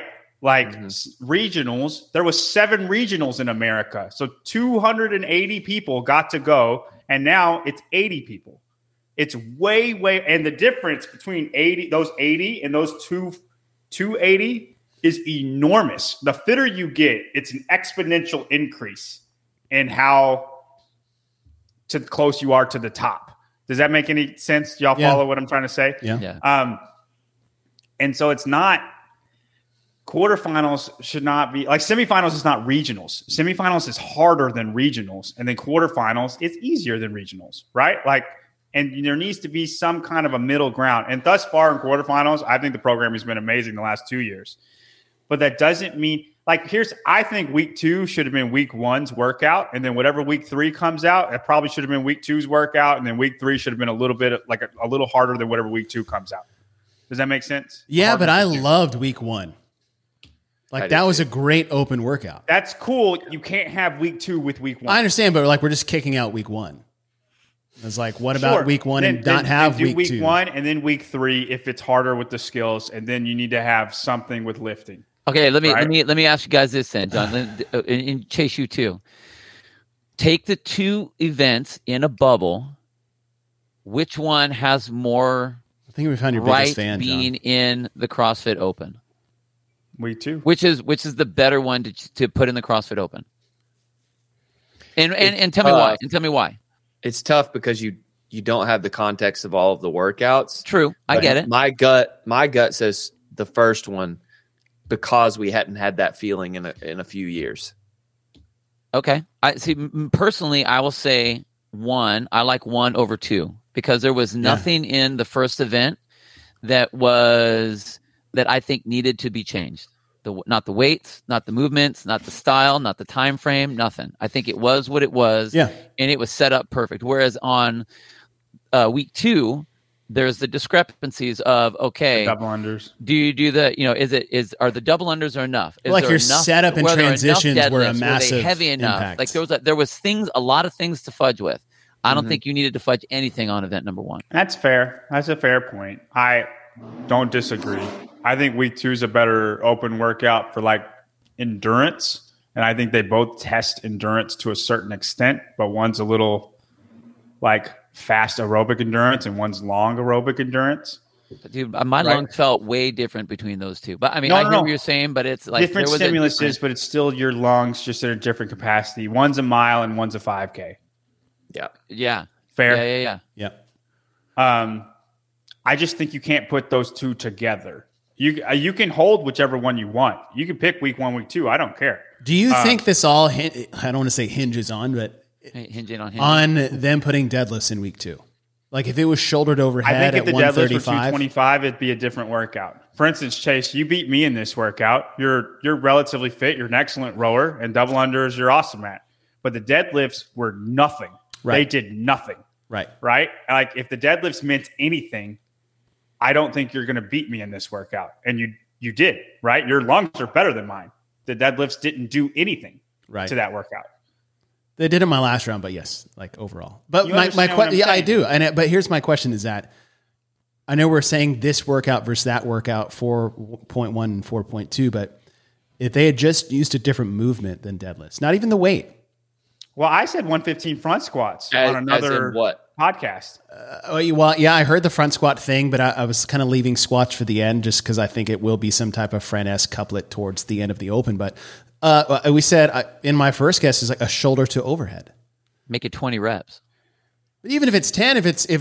Regionals, there was 7 regionals in America. So 280 people got to go, and now it's 80 people. It's way, and the difference between those 80 and those 280 is enormous. The fitter you get, it's an exponential increase in how close you are to the top. Does that make any sense? Y'all follow what I'm trying to say? Yeah. And so it's not quarterfinals should not be semifinals is not regionals. Semifinals is harder than regionals, and then quarterfinals it's easier than regionals, right? And there needs to be some kind of a middle ground. And thus far in quarterfinals, I think the program has been amazing the last 2 years. But that doesn't mean I think week 2 should have been week 1's workout. And then whatever week 3 comes out, it probably should have been week 2's workout. And then week 3 should have been a little bit a little harder than whatever week 2 comes out. Does that make sense? Yeah, Hard but to I do. loved week 1. Like I that did was too. a great open workout. That's cool. You can't have week 2 with week 1. I understand, but like we're just kicking out week 1. It's like, what about Sure. week 1 Then- and not then have do week 2? 1 and then week 3 if it's harder with the skills, and then you need to have something with lifting. Okay, let Right. me ask you guys this then, John, and Chase, you too. Take the 2 events in a bubble. Which one has more I think we found your right biggest fan, being John. in the CrossFit Open? Week 2. Which is the better one to put in the CrossFit Open? And tell me why. And tell me why. It's tough because you don't have the context of all of the workouts. True, I But get it. My gut says the first one because we hadn't had that feeling in a few years. Okay, I see. Personally, I will say 1. I like 1 over 2 because there was nothing in the first event that I think needed to be changed. Not the weights, not the movements, not the style, not the time frame, nothing. I think it was what it was, Yeah. and it was set up perfect. Whereas on week 2, there's the discrepancies of Double unders. do you do the are the double unders are enough? Is Like there your enough- setup and were there enough transitions were a deadlifts? Were they massive heavy enough? impact. Like there was a lot of things to fudge with. I don't think you needed to fudge anything on event number 1. That's fair. That's a fair point. I don't disagree. I think week 2 is a better open workout for like endurance. And I think they both test endurance to a certain extent, but one's a little like fast aerobic endurance and one's long aerobic endurance. But dude, my lungs felt way different between those 2. But I mean, No, I no, hear no. what you're saying, but it's like Different there was a stimuluses, different- but it's still your lungs just at a different capacity. One's a mile and one's a 5K. Yeah. Yeah, Fair. yeah. Yeah. I just think you can't put those 2 together. You can hold whichever one you want. You can pick week 1, week 2. I don't care. Do you think this all, I don't want to say hinges on, but Hinging on them putting deadlifts in week 2? Like if it was shouldered I overhead think at if the deadlift were 135, 225, it'd be a different workout. For instance, Chase, you beat me in this workout. You're relatively fit. You're an excellent rower, and double unders you're awesome at. But the deadlifts were nothing. Right. They did nothing. right? Right? Like if the deadlifts meant anything, I don't think you're going to beat me in this workout. And you did, right? Your lungs are better than mine. The deadlifts didn't do anything Right. to that workout. They did in my last round, but yes, like overall. But You my understand what question, I'm I saying? do. But here's my question: is that I know we're saying this workout versus that workout, 4.1 and 4.2, but if they had just used a different movement than deadlifts, not even the weight. Well, I said 115 front squats As on another in what? podcast. Well, yeah, I heard the front squat thing, but I was kind of leaving squats for the end just because I think it will be some type of Fran-esque couplet towards the end of the open. But we said in my first guess is like a shoulder to overhead. Make it 20 reps. Even if it's 10,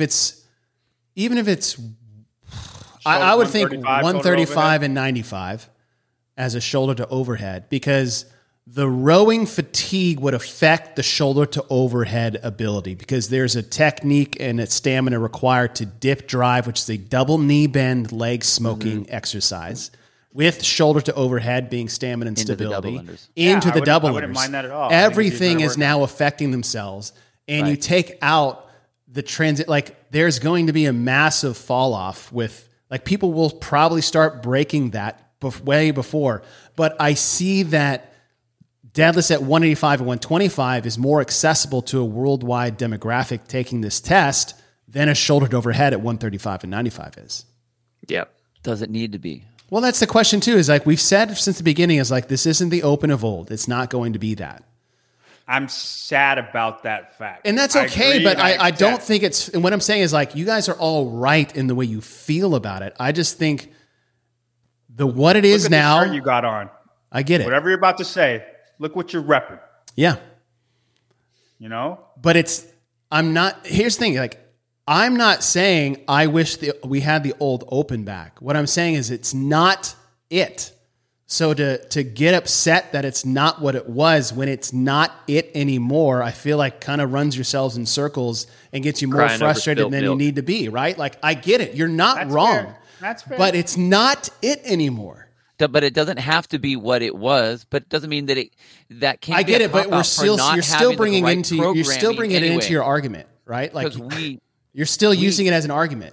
I would think 135 and 95 as a shoulder to overhead because the rowing fatigue would affect the shoulder to overhead ability because there's a technique and a stamina required to dip drive, which is a double knee bend leg smoking exercise with shoulder to overhead being stamina and Into the stability double unders. into Yeah, the double I wouldn't unders. mind that at all. I think it'd be a Everything better is now affecting themselves and you Right. take out the transit, like there's going to be a massive fall off with like people will probably start breaking that way before, but I see that deadlifts at 185 and 125 is more accessible to a worldwide demographic taking this test than a shoulder to overhead at 135 and 95 is. Yep. Does it need to be? Well, that's the question too, is like we've said since the beginning is like, this isn't the open of old. It's not going to be that. I'm sad about that fact. And that's I okay, agree, but and I don't accept. think it's, and what I'm saying is like, you guys are all right in the way you feel about it. I just think what it is Look at the now, shirt you got on. I get it. Whatever you're about to say, look what you're repping. Yeah. You know? But here's the thing, like, I'm not saying I wish we had the old open back. What I'm saying is it's not it. So to get upset that it's not what it was when it's not it anymore, I feel like kind of runs yourselves in circles and gets you more Crying over frustrated spilt than you milk. need to be, right? Like, I get it. You're not That's wrong. fair. That's fair. But it's not it anymore. But it doesn't have to be what it was. But it doesn't mean that can't. I be get a it, but cop-out for you're not still having the bringing right you're still programming bringing it into anyway. your argument, right? Like Because you're still using it as an argument.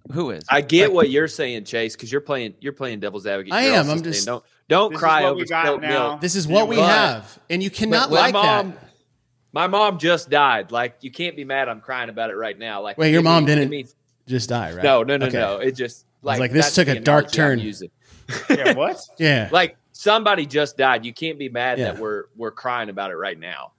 Who is? I get what you're saying, Chase, because you're playing devil's advocate. I You're am. also I'm just- saying, don't This is cry what over we got spilt now. milk. This is what we But- have, and you cannot But like that. My mom just died. Like, you can't be mad I'm crying about it right now. Like, Wait, your give mom me- didn't give me- just die, right? No. Okay. It just like this that's took the a dark analogy I'm turn. using. Yeah, what? Yeah. Like, somebody just died. You can't be mad Yeah. that we're crying about it right now.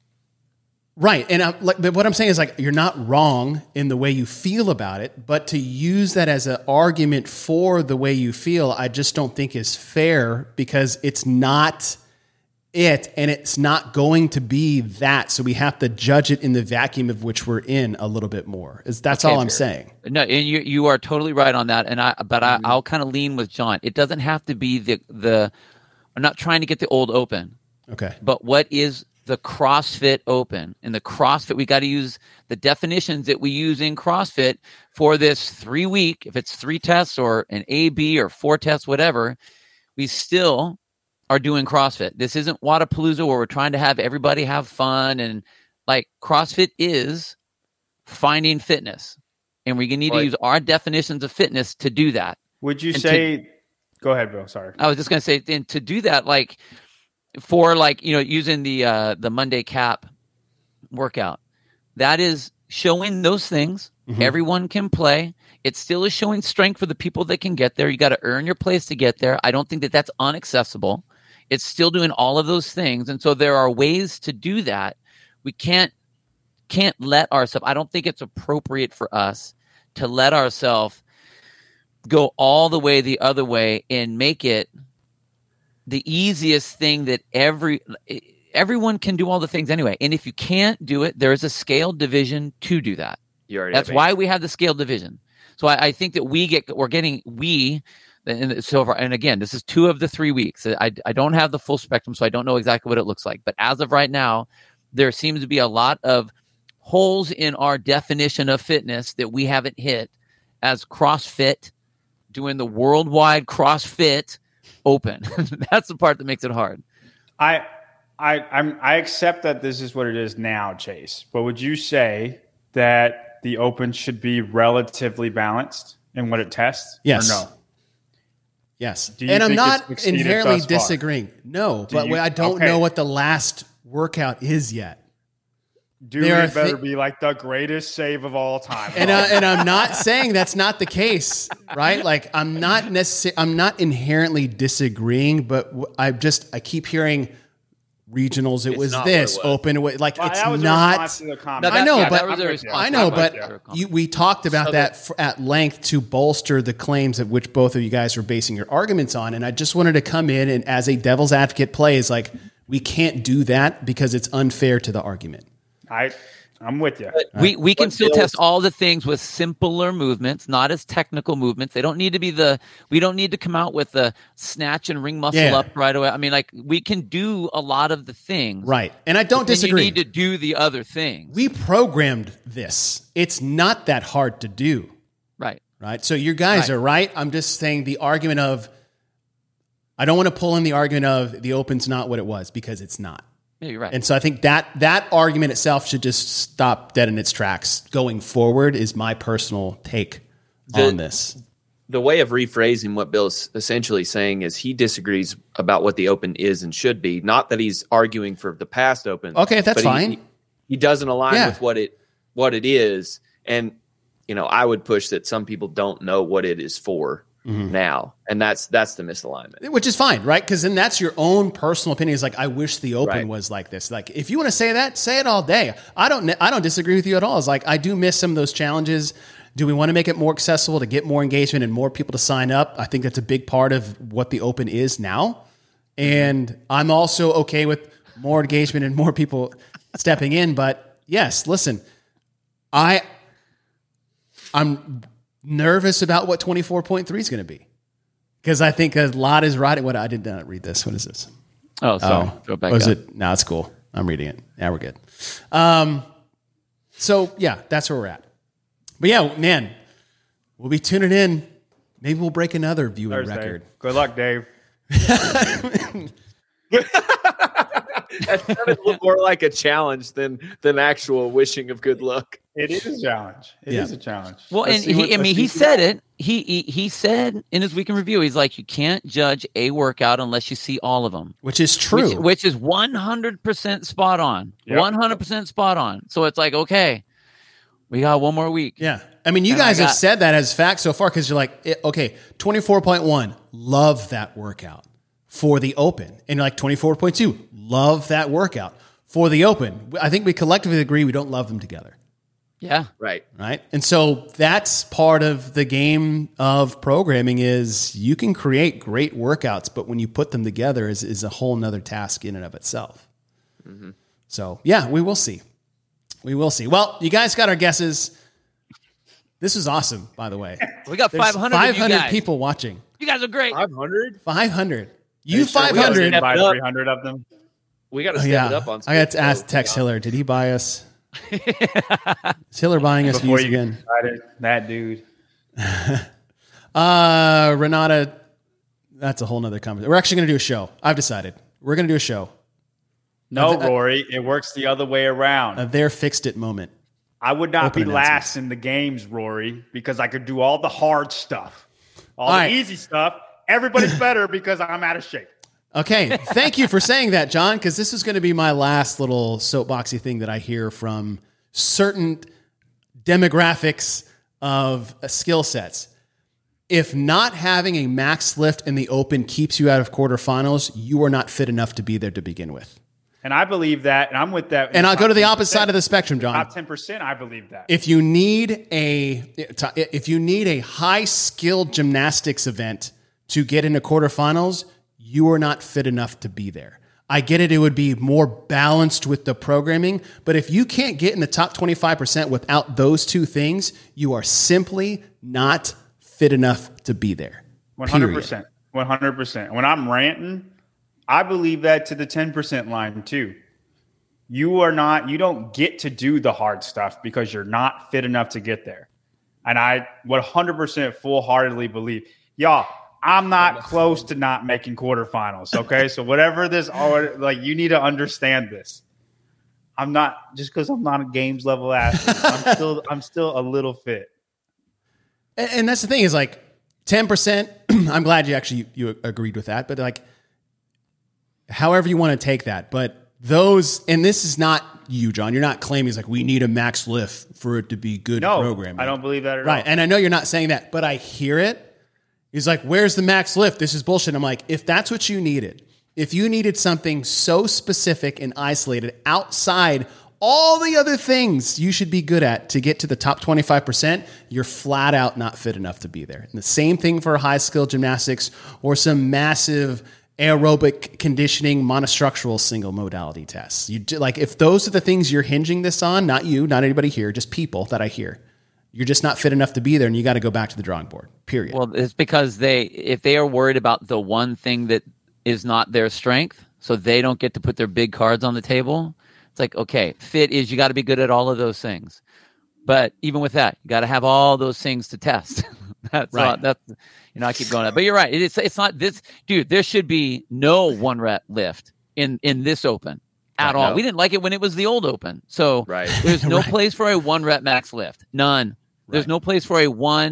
Right. And but what I'm saying is, like, you're not wrong in the way you feel about it, but to use that as an argument for the way you feel, I just don't think is fair, because it's not it, and it's not going to be that. So we have to judge it in the vacuum of which we're in a little bit more. That's all I'm saying. No, and you are totally right on that. And I'll kind of lean with John. It doesn't have to be the. I'm not trying to get the old Open, Okay. but what is the CrossFit Open? And the CrossFit, we got to use the definitions that we use in CrossFit for this 3 week. If it's 3 tests or an A, B, or 4 tests, whatever, we still are doing CrossFit. This isn't Whatappalooza where we're trying to have everybody have fun. And like, CrossFit is finding fitness, and we need to use our definitions of fitness to do that. Would you And say? Go ahead, Bill. Sorry. I was just going to say, and to do that, like, for, like, using the Monday cap workout, that is showing those things. Everyone can play. It still is showing strength for the people that can get there. You got to earn your place to get there. I don't think that that's unaccessible. It's still doing all of those things. And so there are ways to do that. We can't let ourselves, I don't think it's appropriate for us to let ourselves go all the way the other way and make it the easiest thing that everyone can do all the things anyway. And if you can't do it, there is a scaled division to do that. That's why we have the scaled division. So I think that and again, this is 2 of the 3 weeks. I don't have the full spectrum, so I don't know exactly what it looks like. But as of right now, there seems to be a lot of holes in our definition of fitness that we haven't hit as CrossFit, doing the worldwide CrossFit Open. That's the part that makes it hard. I accept that this is what it is now, Chase. But would you say that the Open should be relatively balanced in what it tests? Yes. Or no? Yes. Do you And I'm think not it's succeeded inherently thus far? disagreeing. No, but you- I don't okay. know what the last workout is yet. Dude, There are it better be like the greatest save of all time. And I'm not saying that's not the case, right? Like, I'm not inherently disagreeing, but I keep hearing regionals. It It's was not this what it was. open. Like, Well, it's that was a not. response to the comment. I know, that but was a I'm with you. response. I know, I'm but with you. we talked about So that at length to bolster the claims of which both of you guys were basing your arguments on. And I just wanted to come in and, as a devil's advocate play, is like, we can't do that because it's unfair to the argument. I'm with you. We can What still Bill's- test all the things with simpler movements, not as technical movements. They don't need to be we don't need to come out with the snatch and ring muscle Yeah. up right away. I mean, like, we can do a lot of the things. Right. And I don't Then disagree. you need to do the other things. We programmed this. It's not that hard to do. Right. Right. So you guys Right. are right. I'm just saying the argument of, I don't want to pull in the argument of the Open's not what it was, because it's not. Yeah, you're right. And so I think that argument itself should just stop dead in its tracks going forward, is my personal take on this. The way of rephrasing what Bill's essentially saying is he disagrees about what the Open is and should be. Not that he's arguing for the past Open. Okay, that's but fine. He doesn't align Yeah. with what it is. And, I would push that some people don't know what it is for now. And that's the misalignment. Which is fine, right? Because then that's your own personal opinion. It's like, I wish the Open Right. was like this. Like, if you want to say that, say it all day. I don't disagree with you at all. It's like, I do miss some of those challenges. Do we want to make it more accessible to get more engagement and more people to sign up? I think that's a big part of what the Open is now. And I'm also okay with more engagement and more people stepping in. But yes, listen, I'm nervous about what 24.3 is going to be, because I think a lot is riding. What I did not read this. What is this? oh, sorry. Throw it back Was up. it? No, it's cool. I'm reading it. Yeah, we're good. So yeah, that's where we're at. But yeah, man, we'll be tuning in. Maybe we'll break another viewing Thursday. record. Good luck, Dave. That sounded more like a challenge than actual wishing of good luck. It is a challenge. It is a challenge. Well, Let's and see what- he said it. He said in his weekend review, he's like, you can't judge a workout unless you see all of them, Which is true. which is 100% spot on. Yep. 100% spot on. So it's like, okay, we got one more week. Yeah. I mean, you And I guys have got- said that as fact so far because you're like, okay, 24.1, love that workout for the open. And you're like 24.2, love that workout for the open. I think we collectively agree we don't love them together. Yeah. Right. Right. And so that's part of the game of programming is you can create great workouts, but when you put them together is a whole nother task in and of itself. Mm-hmm. So yeah, we will see. We will see. Well, you guys got our guesses. This is awesome, by the way. We got There's 500 of you 500 guys. people watching. You guys are great. 500? 500. You Are sure we gotta 500. buy Up. 300 of them. We got to Oh, step yeah. it up on I got to Spitball. ask Tex Hiller. Did he buy us? Is Hiller buying us Before views you again? decided, that dude. Renata, that's a whole nother conversation. We're actually going to do a show. I've decided. We're going to do a show. No, Uh, Rory, it works the other way around. A their fixed it moment. I would not open be announcements. last in the games, Rory, because I could do all the hard stuff. All All the right. easy stuff. Everybody's better because I'm out of shape. Okay. Thank you for saying that, John, because this is going to be my last little soapboxy thing that I hear from certain demographics of skill sets. If not having a max lift in the open keeps you out of quarterfinals, you are not fit enough to be there to begin with. And I believe that, and I'm with that. And I'll go to the opposite side of the spectrum, John. Top 10%, I believe that. If you need a high skilled gymnastics event to get into quarterfinals, you are not fit enough to be there. I get it. It would be more balanced with the programming, but if you can't get in the top 25% without those two things, you are simply not fit enough to be there. 100%. 100%. When I'm ranting, I believe that to the 10% line too. You don't get to do the hard stuff because you're not fit enough to get there. And I 100% full-heartedly believe, y'all, I'm not close to not making quarterfinals. Okay. So whatever this, like, you need to understand this. I'm not, just because I'm not a games level athlete, I'm still a little fit. And that's the thing is like 10%. I'm glad you agreed with that, but like, however you want to take that, but those, and this is not you, John. You're not claiming it's like we need a max lift for it to be good programming. I don't believe that at all. Right. And I know you're not saying that, but I hear it. He's like, where's the max lift? This is bullshit. I'm like, if that's what you needed, if you needed something so specific and isolated outside all the other things you should be good at to get to the top 25%, you're flat out not fit enough to be there. And the same thing for high skill gymnastics or some massive aerobic conditioning monostructural single modality tests. Like if those are the things you're hinging this on, not you, not anybody here, just people that I hear, you're just not fit enough to be there and you got to go back to the drawing board, period. Well, it's because if they are worried about the one thing that is not their strength, so they don't get to put their big cards on the table. It's like, okay, fit is you got to be good at all of those things. But even with that, you got to have all those things to test. That's right. I keep going up. But you're right. It's not this, dude. There should be no one rep lift in this open at all. No. We didn't like it when it was the old open. So Right. there's no Right. place for a one rep max lift. None. There's no place for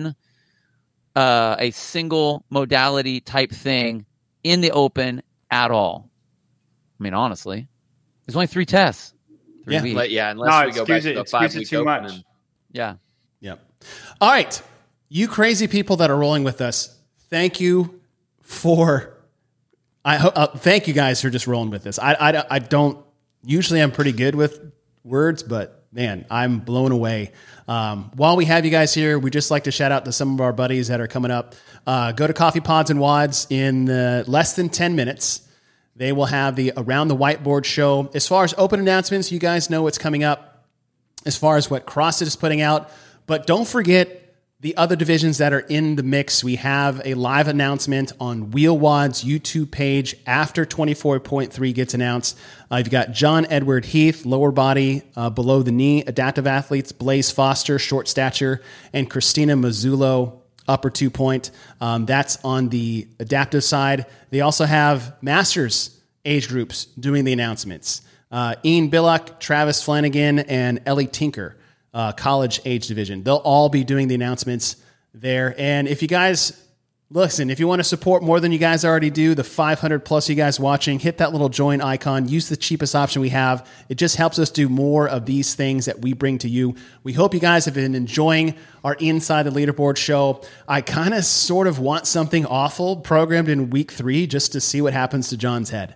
a single modality type thing in the open at all. I mean, honestly, there's only 3 tests. 3 Yeah. weeks. Unless we go back to the Excuse 5 it week too open. much. And Yeah. Yep. All right. You crazy people that are rolling with us, thank you for, thank you guys for just rolling with this. I don't, usually I'm pretty good with words, but man, I'm blown away. While we have you guys here, we just like to shout out to some of our buddies that are coming up. Go to Coffee Pods and Wads in less than 10 minutes. They will have the Around the Whiteboard show. As far as open announcements, you guys know what's coming up as far as what CrossFit is putting out. But don't forget the other divisions that are in the mix. We have a live announcement on Wheel Wad's YouTube page after 24.3 gets announced. You've got John Edward Heath, lower body, below the knee, adaptive athletes, Blaze Foster, short stature, and Christina Mazzullo, upper 2-point. That's on the adaptive side. They also have Masters age groups doing the announcements. Ian Billock, Travis Flanagan, and Ellie Tinker, college age division. They'll all be doing the announcements there. And if you guys, listen, if you want to support more than you guys already do, the 500 plus you guys watching, hit that little join icon. Use the cheapest option we have. It just helps us do more of these things that we bring to you. We hope you guys have been enjoying our Inside the Leaderboard show. I kind of sort of want something awful programmed in week 3 just to see what happens to John's head.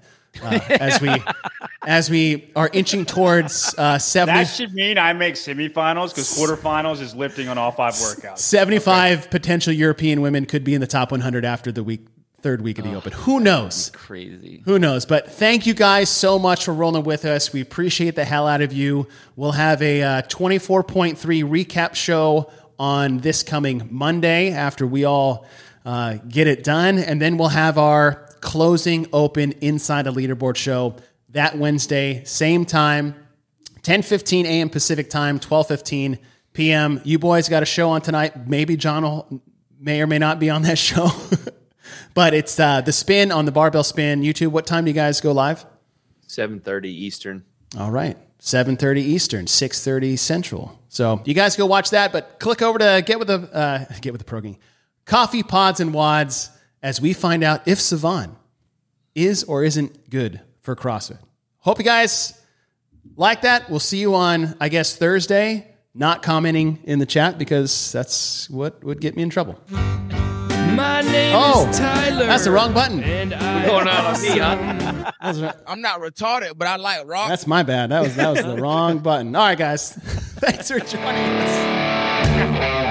As we are inching towards 70. That should mean I make semifinals because quarterfinals is lifting on all 5 workouts. 75 potential European women could be in the top 100 after the third week of the Open. Who knows? Crazy. Who knows? But thank you guys so much for rolling with us. We appreciate the hell out of you. We'll have a 24.3 recap show on this coming Monday after we all get it done. And then we'll have our closing open Inside a Leaderboard show that Wednesday, same time, 10:15 a.m. Pacific time, 12:15 p.m. You boys got a show on tonight. Maybe John may or may not be on that show. But it's the spin on the Barbell Spin YouTube. What time do you guys go live? 7:30 Eastern. All right. 7:30 Eastern, 6:30 Central. So you guys go watch that, but click over to Get with the Program. Coffee, Pods, and Wads as we find out if Savan is or isn't good for CrossFit. Hope you guys like that. We'll see you on, I guess, Thursday. Not commenting in the chat because that's what would get me in trouble. My name is Tyler. That's the wrong button. And Going on with me, huh? I'm not retarded, but I like rock. That's my bad. That was the wrong button. All right, guys. Thanks for joining us.